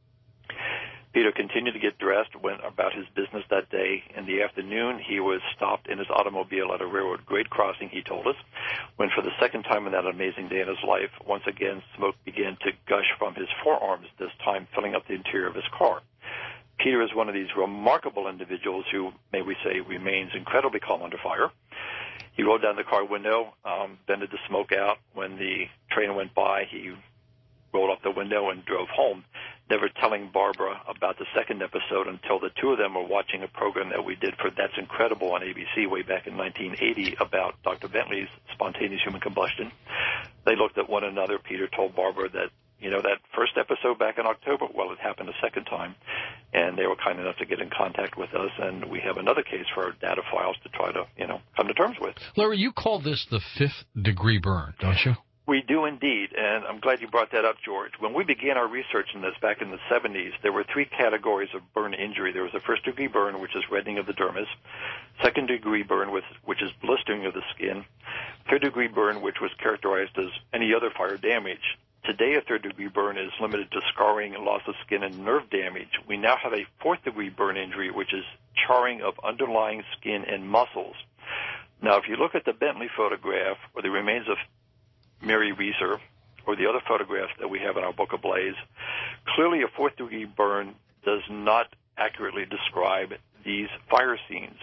Speaker 4: Peter continued to get dressed, went about his business that day. In the afternoon, he was stopped in his automobile at a railroad grade crossing, he told us, when for the second time in that amazing day in his life, once again, smoke began to gush from his forearms, this time filling up the interior of his car. Peter is one of these remarkable individuals who, may we say, remains incredibly calm under fire. He rolled down the car window, um, vented the smoke out. When the train went by, he rolled up the window and drove home, never telling Barbara about the second episode until the two of them were watching a program that we did for That's Incredible on A B C way back in nineteen eighty about Doctor Bentley's spontaneous human combustion. They looked at one another. Peter told Barbara that, you know, that first episode back in October, well, it happened a second time, and they were kind enough to get in contact with us, and we have another case for our data files to try to, you know, come to terms with.
Speaker 1: Larry, you call this the fifth degree burn, don't you?
Speaker 4: We do indeed, and I'm glad you brought that up, George. When we began our research in this back in the seventies, there were three categories of burn injury. There was a first-degree burn, which is reddening of the dermis, second-degree burn, which is blistering of the skin, third-degree burn, which was characterized as any other fire damage. Today, a third-degree burn is limited to scarring, loss of skin, and nerve damage. We now have a fourth-degree burn injury, which is charring of underlying skin and muscles. Now, if you look at the Bentley photograph or the remains of Mary Reeser, or the other photographs that we have in our book Ablaze, clearly a fourth-degree burn does not accurately describe these fire scenes.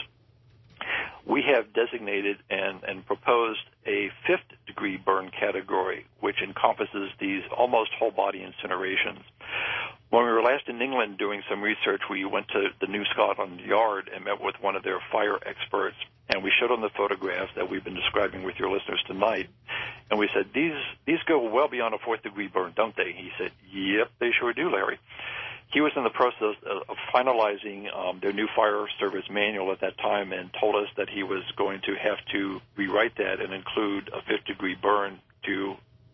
Speaker 4: We have designated and, and proposed a fifth-degree burn category, which encompasses these almost whole-body incinerations. When we were last in England doing some research, we went to the New Scotland Yard and met with one of their fire experts, and we showed him the photographs that we've been describing with your listeners tonight. And we said, these these go well beyond a fourth-degree burn, don't they? He said, yep, they sure do, Larry. He was in the process of finalizing um, their new fire service manual at that time and told us that he was going to have to rewrite that and include a fifth-degree burn to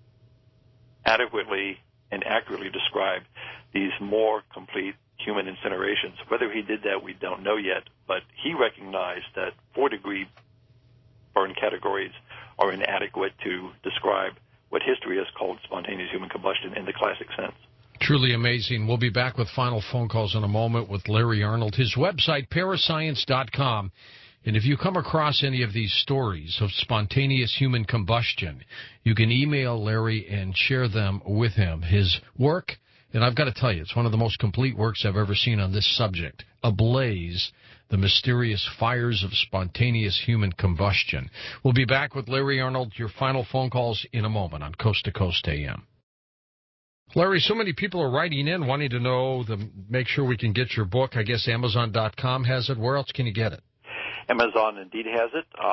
Speaker 4: adequately and accurately describe these more complete human incinerations. Whether he did that, we don't know yet, but he recognized that four-degree burn categories are inadequate to describe what history has called spontaneous human combustion in the classic sense.
Speaker 1: Truly amazing. We'll be back with final phone calls in a moment with Larry Arnold. His website, parascience dot com. And if you come across any of these stories of spontaneous human combustion, you can email Larry and share them with him. His work, and I've got to tell you, it's one of the most complete works I've ever seen on this subject, Ablaze, the mysterious fires of spontaneous human combustion. We'll be back with Larry Arnold, your final phone calls in a moment on Coast to Coast A M. Larry, so many people are writing in wanting to know, the, make sure we can get your book. I guess Amazon dot com has it. Where else can you get it?
Speaker 4: Amazon indeed has it. Um,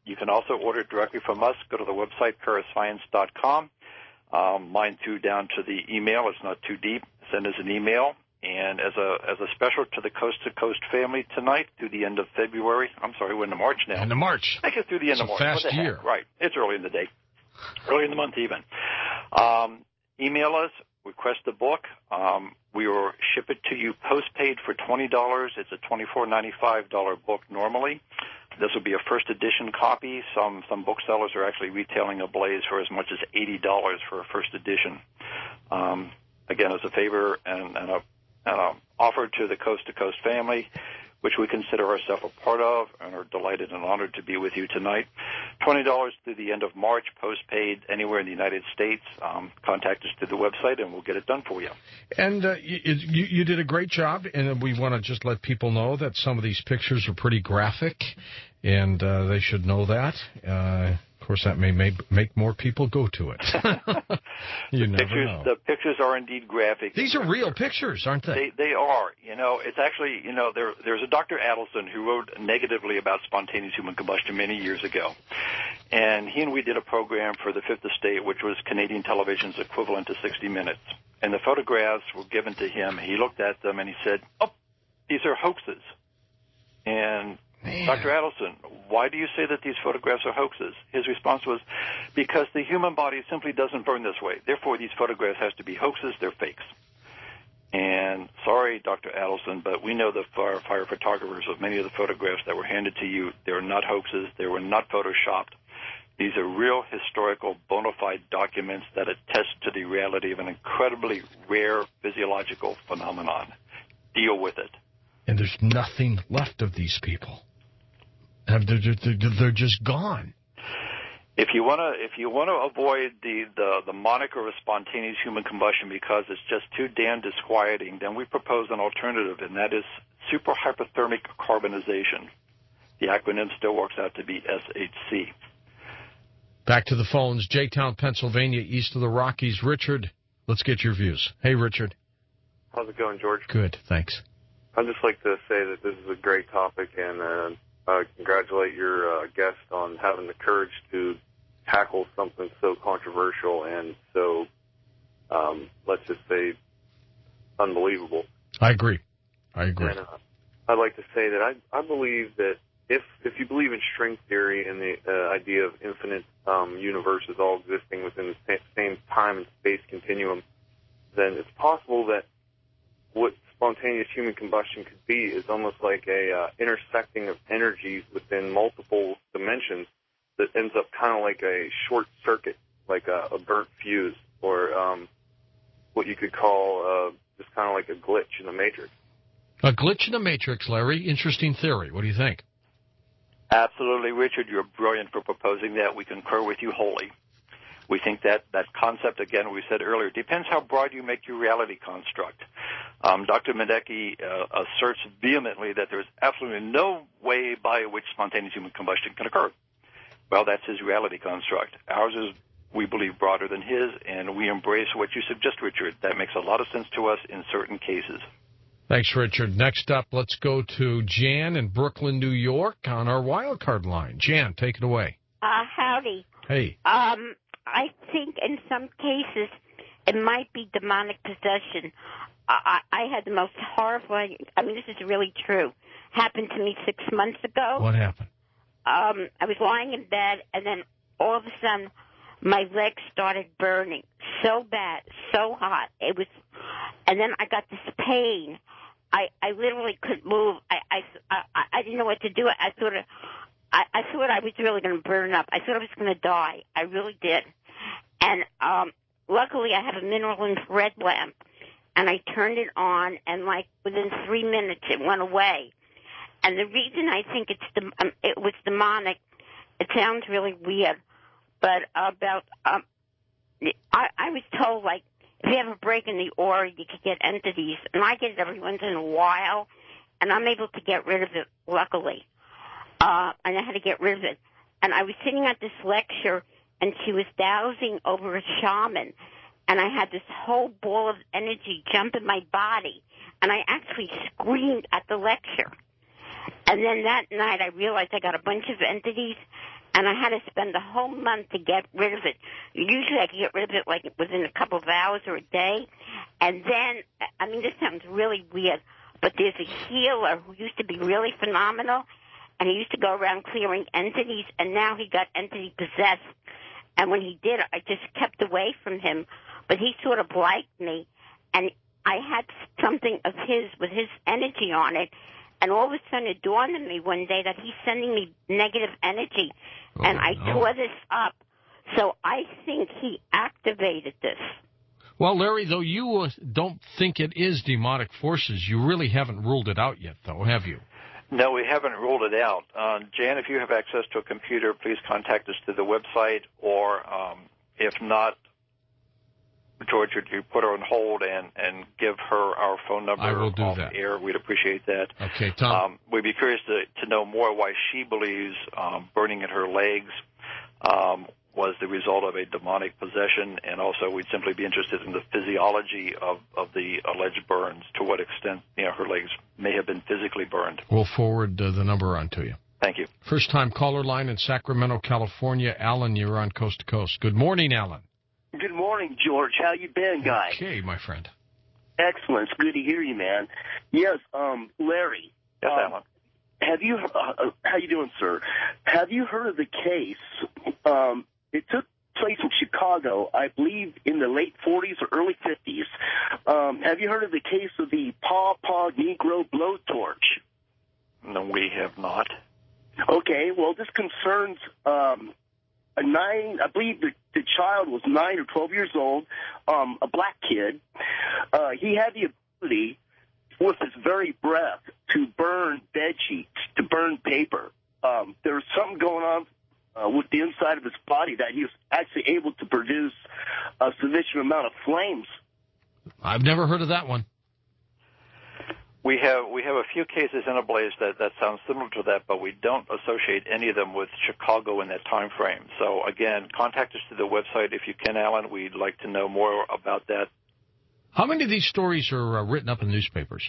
Speaker 4: You can also order it directly from us. Go to the website, parascience dot com. Um, mine too down to the email. It's not too deep. Send us an email. And as a as a special to the Coast to Coast family tonight, through the end of February, I'm sorry, we're into March now.
Speaker 1: End of March.
Speaker 4: Make it through the end
Speaker 1: it's
Speaker 4: of March.
Speaker 1: a fast
Speaker 4: what the
Speaker 1: year.
Speaker 4: Heck? Right. It's early in the day. Early in the month even. Um, email us. Request the book. Um, we will ship it to you postpaid for twenty dollars. It's a twenty-four ninety-five dollars book normally. This will be a first edition copy. Some some booksellers are actually retailing Ablaze for as much as eighty dollars for a first edition. Um, again, as a favor and, and, a, and a offer to the Coast to Coast family, which we consider ourselves a part of and are delighted and honored to be with you tonight. twenty dollars through the end of March, postpaid anywhere in the United States. Um, contact us through the website, and we'll get it done for you.
Speaker 1: And uh, you, you, you did a great job, and we want to just let people know that some of these pictures are pretty graphic, and uh, they should know that. Uh, of course, that may make, make more people go to it. you
Speaker 4: the
Speaker 1: never
Speaker 4: pictures,
Speaker 1: know.
Speaker 4: The pictures are indeed graphic.
Speaker 1: These are real pictures, aren't they?
Speaker 4: They, they are. You know, it's actually, you know, there, there's a Doctor Adelson who wrote negatively about spontaneous human combustion many years ago. And he and we did a program for the Fifth Estate, which was Canadian television's equivalent to sixty minutes. And the photographs were given to him. He looked at them and he said, oh, these are hoaxes. And Man. Doctor Adelson, why do you say that these photographs are hoaxes? His response was, because the human body simply doesn't burn this way. Therefore, these photographs have to be hoaxes. They're fakes. And sorry, Doctor Adelson, but we know the fire, fire photographers of many of the photographs that were handed to you. They were not hoaxes. They were not photoshopped. These are real historical bona fide documents that attest to the reality of an incredibly rare physiological phenomenon. Deal with it.
Speaker 1: And there's nothing left of these people. They're, they're, they're just gone.
Speaker 4: If you want to, if you want to avoid the, the, the moniker of spontaneous human combustion because it's just too damn disquieting, then we propose an alternative, and that is superhypothermic carbonization. The acronym still works out to be S H C.
Speaker 1: Back to the phones, J-Town, Pennsylvania, east of the Rockies. Richard, let's get your views. Hey, Richard.
Speaker 11: How's it going, George?
Speaker 1: Good, thanks.
Speaker 11: I'd just like to say that this is a great topic, and uh, uh, congratulate your uh, guest on having the courage to tackle something so controversial and so, um, let's just say, unbelievable.
Speaker 1: I agree. I agree.
Speaker 11: And, uh, I'd like to say that I, I believe that if if you believe in string theory and the uh, idea of infinite um, universes all existing within the same time and space continuum, then it's possible that what spontaneous human combustion could be is almost like a uh, intersecting of energies within multiple dimensions that ends up kind of like a short circuit, like a, a burnt fuse, or um, what you could call uh, just kind of like a glitch in the matrix.
Speaker 1: A glitch in the matrix, Larry. Interesting theory. What do you think?
Speaker 4: Absolutely, Richard. You're brilliant for proposing that. We concur with you wholly. We think that that concept, again, we said earlier, depends how broad you make your reality construct. Um, Doctor Medecky uh, asserts vehemently that there's absolutely no way by which spontaneous human combustion can occur. Well, that's his reality construct. Ours is, we believe, broader than his, and we embrace what you suggest, Richard. That makes a lot of sense to us in certain cases.
Speaker 1: Thanks, Richard. Next up, let's go to Jan in Brooklyn, New York, on our wild card line. Jan, take it away.
Speaker 12: Uh, howdy.
Speaker 1: Hey.
Speaker 12: Um, I think in some cases it might be demonic possession. I, I had the most horrifying, I mean, this is really true, happened to me six months ago.
Speaker 1: What happened?
Speaker 12: Um, I was lying in bed, and then all of a sudden my legs started burning so bad, so hot. It was, and then I got this pain. I, I literally couldn't move. I, I, I, I didn't know what to do. I thought of, I, I thought I was really going to burn up. I thought I was going to die. I really did. And um, luckily I have a mineral infrared lamp, and I turned it on, and like within three minutes it went away. And the reason I think it's the, um, it was demonic, it sounds really weird, but about um, I, I was told, like, if you have a break in the aura, you could get entities, and I get it every once in a while, and I'm able to get rid of it, luckily. Uh, and I had to get rid of it. And I was sitting at this lecture, and she was dowsing over a shaman, and I had this whole ball of energy jump in my body, and I actually screamed at the lecture. And then that night I realized I got a bunch of entities, and I had to spend a whole month to get rid of it. Usually I can get rid of it like within a couple of hours or a day. And then, I mean, this sounds really weird, but there's a healer who used to be really phenomenal, and he used to go around clearing entities, and now he got entity possessed. And when he did, I just kept away from him. But he sort of liked me, and I had something of his with his energy on it. And all of a sudden it dawned on me one day that he's sending me negative energy. Oh, and I no. tore this up. So I think he activated this.
Speaker 1: Well, Larry, though you uh, don't think it is demonic forces, you really haven't ruled it out yet, though, have you?
Speaker 4: No, we haven't ruled it out. Uh, Jan, if you have access to a computer, please contact us through the website, or um, if not, George, would you put her on hold and, and give her our phone number
Speaker 1: I will do
Speaker 4: off
Speaker 1: that.
Speaker 4: air? We'd appreciate that.
Speaker 1: Okay, Tom.
Speaker 4: Um, we'd be curious to, to know more why she believes um, burning in her legs um, was the result of a demonic possession, and also we'd simply be interested in the physiology of, of the alleged burns, to what extent you know her legs may have been physically burned.
Speaker 1: We'll forward uh, the number on to you.
Speaker 4: Thank you.
Speaker 1: First-time caller line in Sacramento, California. Alan, you're on Coast to Coast. Good morning, Alan.
Speaker 13: Good morning, George. How you been, guy?
Speaker 1: Okay, my friend.
Speaker 13: Excellent. It's good to hear you, man. Yes, um, Larry.
Speaker 4: Yes,
Speaker 13: um,
Speaker 4: Alan.
Speaker 13: Have you? Uh, how you doing, sir? Have you heard of the case? Um, it took place in Chicago, I believe, in the late forties or early fifties. Um, have you heard of the case of the Paw Paw Negro blowtorch?
Speaker 4: No, we have not.
Speaker 13: Okay. Well, this concerns. Um, A nine, I believe the, the child was nine or twelve years old, um, a black kid. Uh, he had the ability, with his very breath, to burn bed sheets, to burn paper. Um, there was something going on uh, with the inside of his body that he was actually able to produce a sufficient amount of flames.
Speaker 1: I've never heard of that one.
Speaker 4: We have we have a few cases in Ablaze that, that sound similar to that, but we don't associate any of them with Chicago in that time frame. So, again, contact us through the website if you can, Alan. We'd like to know more about that.
Speaker 1: How many of these stories are uh, written up in newspapers?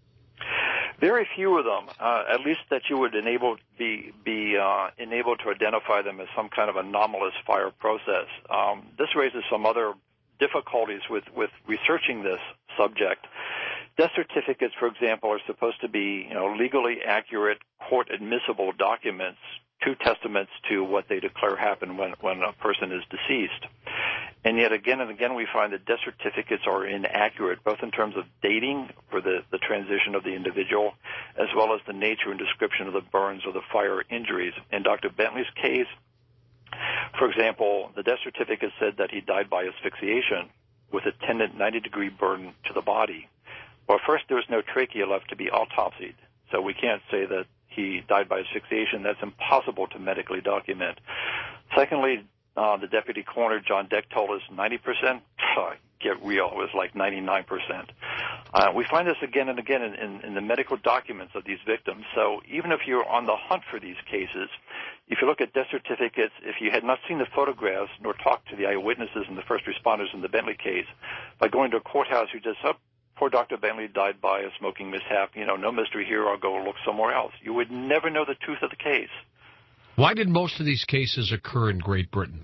Speaker 4: Very few of them, uh, at least that you would enable be be uh, enabled to identify them as some kind of anomalous fire process. Um, this raises some other difficulties with, with researching this subject. Death certificates, for example, are supposed to be, you know, legally accurate, court-admissible documents, two testaments to what they declare happened when, when a person is deceased. And yet again and again we find that death certificates are inaccurate, both in terms of dating for the, the transition of the individual, as well as the nature and description of the burns or the fire injuries. In Doctor Bentley's case, for example, the death certificate said that he died by asphyxiation with a attendant ninety-degree burn to the body. Well, first, there was no trachea left to be autopsied, so we can't say that he died by asphyxiation. That's impossible to medically document. Secondly, uh, the deputy coroner, John Deck, told us ninety percent. Uh, get real, it was like ninety-nine percent. Uh, we find this again and again in, in, in the medical documents of these victims. So even if you're on the hunt for these cases, if you look at death certificates, if you had not seen the photographs nor talked to the eyewitnesses and the first responders in the Bentley case, by going to a courthouse, you just, oh, poor Doctor Bentley died by a smoking mishap. You know, no mystery here. I'll go look somewhere else. You would never know the truth of the case.
Speaker 1: Why did most of these cases occur in Great Britain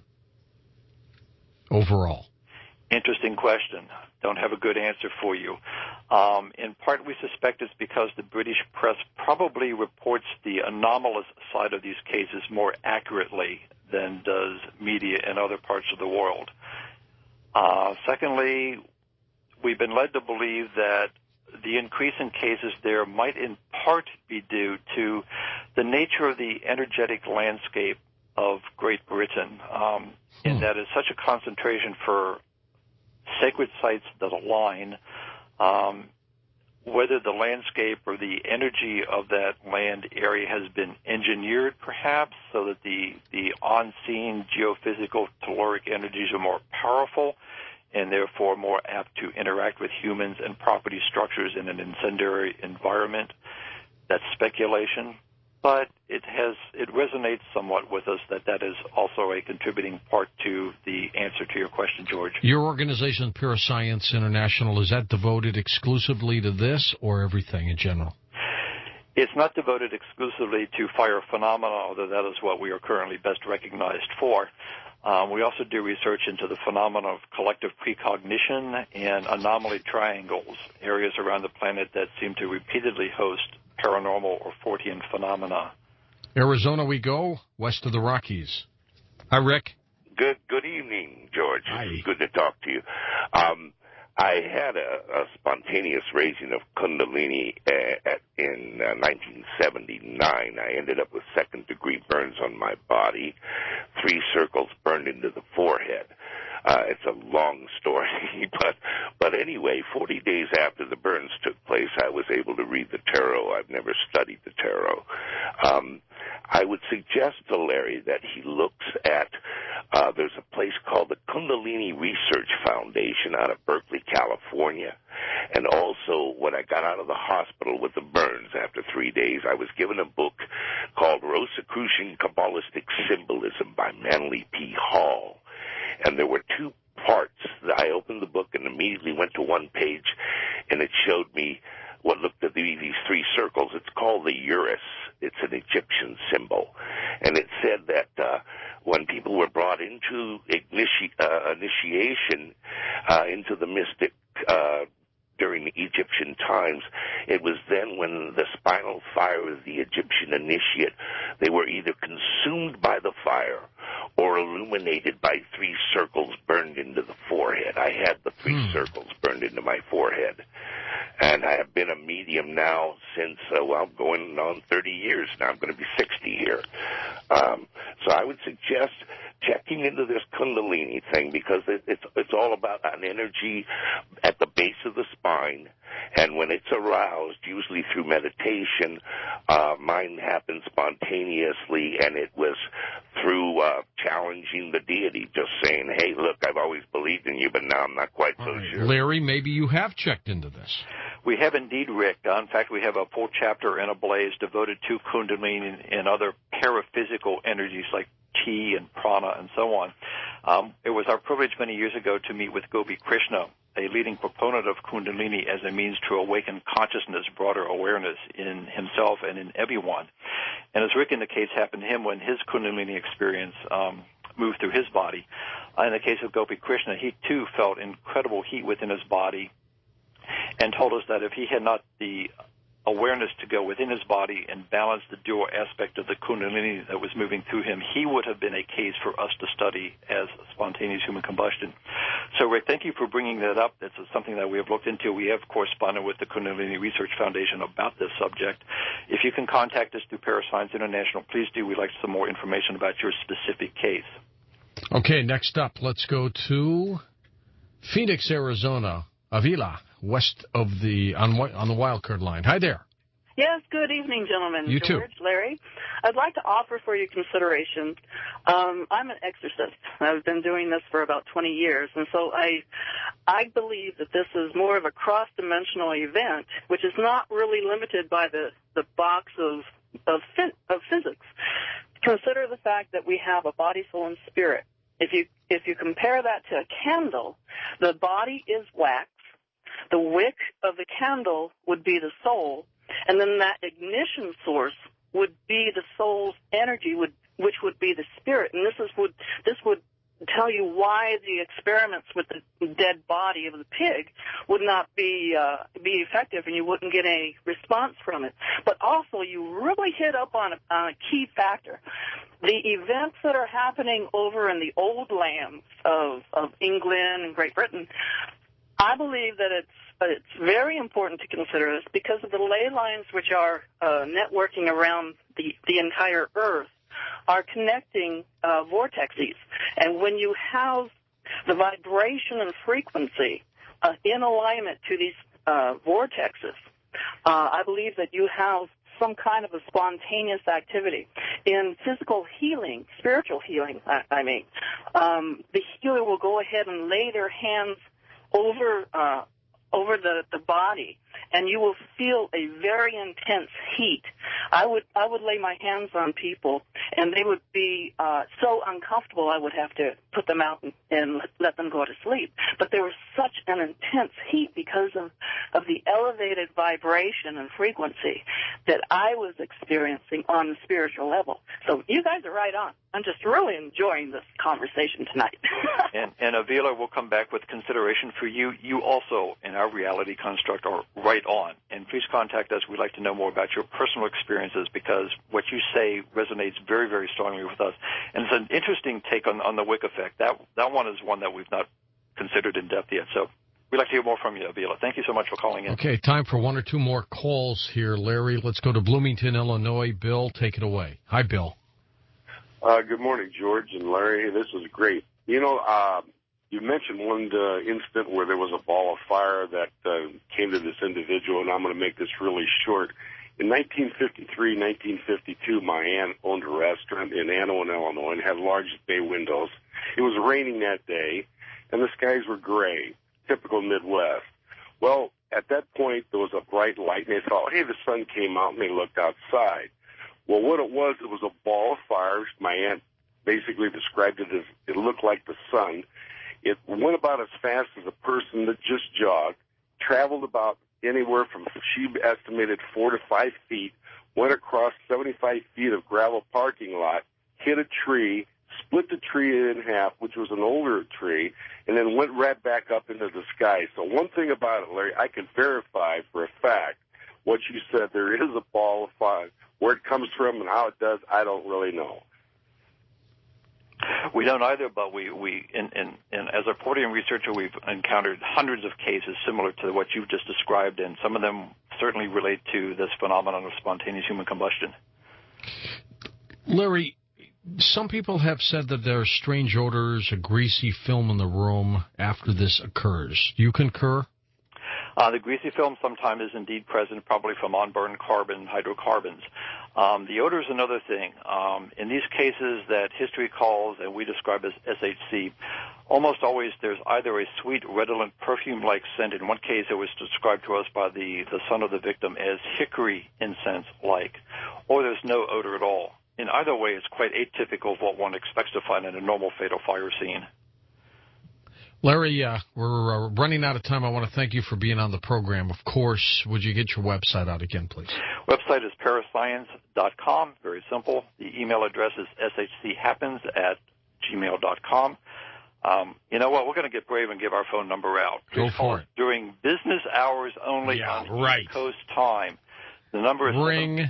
Speaker 1: overall?
Speaker 4: Interesting question. Don't have a good answer for you. Um, in part, we suspect it's because the British press probably reports the anomalous side of these cases more accurately than does media in other parts of the world. Uh, secondly, we've been led to believe that the increase in cases there might in part be due to the nature of the energetic landscape of Great Britain, um, hmm. in that it's such a concentration for sacred sites that align, um, whether the landscape or the energy of that land area has been engineered perhaps so that the, the on-scene geophysical telluric energies are more powerful and therefore more apt to interact with humans and property structures in an incendiary environment. That's speculation, but it has it resonates somewhat with us that that is also a contributing part to the answer to your question, George.
Speaker 1: Your organization, Parascience International, is that devoted exclusively to this or everything in general?
Speaker 4: It's not devoted exclusively to fire phenomena, although that is what we are currently best recognized for. Um, we also do research into the phenomena of collective precognition and anomaly triangles, areas around the planet that seem to repeatedly host paranormal or Fortean phenomena.
Speaker 1: Arizona we go, west of the Rockies. Hi, Rick.
Speaker 14: Good good evening, George.
Speaker 1: Hi.
Speaker 14: Good to talk to you. Um, I had a, a spontaneous raising of Kundalini uh, at, in uh, nineteen seventy-nine. I ended up with second-degree burns on my body, three circles burned into the forehead. Uh, it's a long story, but but anyway, forty days after the burns took place, I was able to read the tarot. I've never studied the tarot. Um, I would suggest to Larry that he looks at, uh, there's a place called the Kundalini Research Foundation out of Berkeley, California. And also, when I got out of the hospital with the burns after three days, I was given a book called Rosicrucian Kabbalistic Symbolism by Manly P. Hall. And there were two parts. I opened the book and immediately went to one page, and it showed me what looked to be these three circles. It's called the Urus. It's an Egyptian symbol. And it said that uh, when people were brought into initi- uh, initiation uh, into the mystic uh, during the Egyptian times, it was then when the spinal fire of the Egyptian initiate, they were either consumed by the fire or illuminated by three circles burned into the forehead. I had the three hmm. circles burned into my forehead. And I have been a medium now since, uh, well, going on thirty years now. I'm going to be sixty here. Um, so I would suggest checking into this Kundalini thing, because it, it's it's all about an energy at the base of the spine, and when it's aroused, usually through meditation, uh, mine happens spontaneously, and it was through uh, challenging the deity, just saying, hey, look, I've always believed in you, but now I'm not quite so
Speaker 1: right.
Speaker 14: sure.
Speaker 1: Larry, maybe you have checked into this.
Speaker 4: We have indeed, Rick. Uh, in fact, we have a full chapter in Ablaze devoted to Kundalini and, and other paraphysical energies like Chi and Prana and so on. Um, it was our privilege many years ago to meet with Gopi Krishna, a leading proponent of Kundalini as a means to awaken consciousness, broader awareness in himself and in everyone. And as Rick indicates, happened to him when his Kundalini experience um, moved through his body. Uh, in the case of Gopi Krishna, he too felt incredible heat within his body, and told us that if he had not the awareness to go within his body and balance the dual aspect of the Kundalini that was moving through him, he would have been a case for us to study as spontaneous human combustion. So, Rick, thank you for bringing that up. That's something that we have looked into. We have corresponded with the Kundalini Research Foundation about this subject. If you can contact us through Parascience International, please do. We'd like some more information about your specific case.
Speaker 1: Okay, next up, let's go to Phoenix, Arizona. Avila, west of the, on, on the wildcard line. Hi there.
Speaker 15: Yes, good evening, gentlemen.
Speaker 1: You
Speaker 15: George,
Speaker 1: too.
Speaker 15: Larry. I'd like to offer for your consideration. Um, I'm an exorcist. I've been doing this for about twenty years, and so I I believe that this is more of a cross-dimensional event, which is not really limited by the, the box of, of, of physics. Consider the fact that we have a body, soul, and spirit. If you if you compare that to a candle, the body is wax, the wick of the candle would be the soul, and then that ignition source would be the soul's energy, would, which would be the spirit. And this is would this would tell you why the experiments with the dead body of the pig would not be uh, be effective, and you wouldn't get any response from it. But also, you really hit up on a, on a key factor. The events that are happening over in the old lands of, of England and Great Britain, I believe that it's it's very important to consider this because of the ley lines which are uh, networking around the, the entire Earth are connecting uh, vortexes. And when you have the vibration and frequency uh, in alignment to these uh, vortexes, uh, I believe that you have some kind of a spontaneous activity. In physical healing, spiritual healing, I, I mean, um, the healer will go ahead and lay their hands over uh, over the, the body, and you will feel a very intense heat. I would I would lay my hands on people, and they would be uh, so uncomfortable I would have to put them out and, and let, let them go to sleep. But there was such an intense heat because of, of the elevated vibration and frequency that I was experiencing on the spiritual level. So you guys are right on. I'm just really enjoying this conversation tonight.
Speaker 4: and, and Avila will come back with consideration for you. You also, in our reality construct, are right on. And please contact us. We'd like to know more about your personal experiences because what you say resonates very, very strongly with us. And it's an interesting take on, on the Wick effect. That, that one is one that we've not considered in depth yet. So we'd like to hear more from you, Avila. Thank you so much for calling in.
Speaker 1: Okay, time for one or two more calls here, Larry. Let's go to Bloomington, Illinois. Bill, take it away. Hi, Bill.
Speaker 16: Uh, good morning, George and Larry. This is great. You know, uh, you mentioned one uh, incident where there was a ball of fire that uh, came to this individual, and I'm going to make this really short. In nineteen fifty-three, nineteen fifty-two, my aunt owned a restaurant in Annawan, Illinois, and had large bay windows. It was raining that day, and the skies were gray, typical Midwest. Well, at that point, there was a bright light, and they thought, hey, the sun came out, and they looked outside. Well, what it was, it was a ball of fire. My aunt basically described it as it looked like the sun. It went about as fast as a person that just jogged, traveled about anywhere from, she estimated, four to five feet, went across seventy-five feet of gravel parking lot, hit a tree, split the tree in half, which was an older tree, and then went right back up into the sky. So one thing about it, Larry, I can verify for a fact what you said. There is a ball of fire. Where it comes from and how it does, I don't really know.
Speaker 4: We don't either, but we, we in, in, in, as a Portian researcher, we've encountered hundreds of cases similar to what you've just described, and some of them certainly relate to this phenomenon of spontaneous human combustion.
Speaker 1: Larry, some people have said that there are strange odors, a greasy film in the room after this occurs. Do you concur?
Speaker 4: Uh, the greasy film sometimes is indeed present, probably from on-burn carbon, hydrocarbons. Um, the odor is another thing. Um, in these cases that history calls and we describe as S H C, almost always there's either a sweet, redolent, perfume-like scent. In one case, it was described to us by the, the son of the victim as hickory incense-like, or there's no odor at all. In either way, it's quite atypical of what one expects to find in a normal fatal fire scene.
Speaker 1: Larry, uh, we're uh, running out of time. I want to thank you for being on the program. Of course, would you get your website out again, please?
Speaker 4: Website is parascience dot com. Very simple. The email address is s h c happens at gmail dot com. Um, you know what? We're going to get brave and give our phone number out.
Speaker 1: Go for it.
Speaker 4: During business hours only
Speaker 1: yeah,
Speaker 4: on
Speaker 1: right.
Speaker 4: East Coast time. The number is...
Speaker 1: Ring...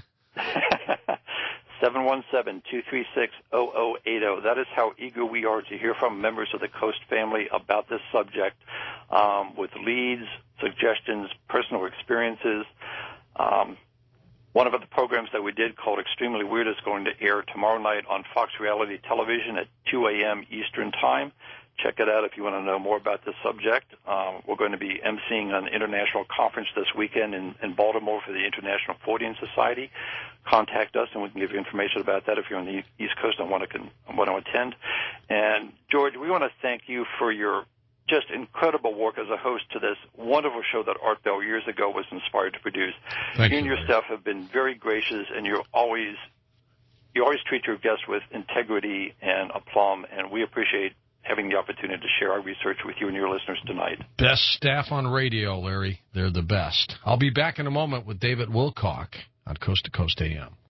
Speaker 4: seven one seven, two three six, zero zero eight zero. That is how eager we are to hear from members of the Coast family about this subject, um, with leads, suggestions, personal experiences. Um, one of the programs that we did called Extremely Weird is going to air tomorrow night on Fox Reality Television at two a.m. Eastern Time. Check it out if you want to know more about this subject. Um, we're going to be emceeing an international conference this weekend in, in Baltimore for the International Fortean Society. Contact us, and we can give you information about that if you're on the East Coast and want to, con- want to attend. And, George, we want to thank you for your just incredible work as a host to this wonderful show that Art Bell years ago was inspired to produce.
Speaker 1: Thank
Speaker 4: you
Speaker 1: you
Speaker 4: and your staff have been very gracious, and you're always you always treat your guests with integrity and aplomb, and we appreciate having the opportunity to share our research with you and your listeners tonight.
Speaker 1: Best staff on radio, Larry. They're the best. I'll be back in a moment with David Wilcock on Coast to Coast A M.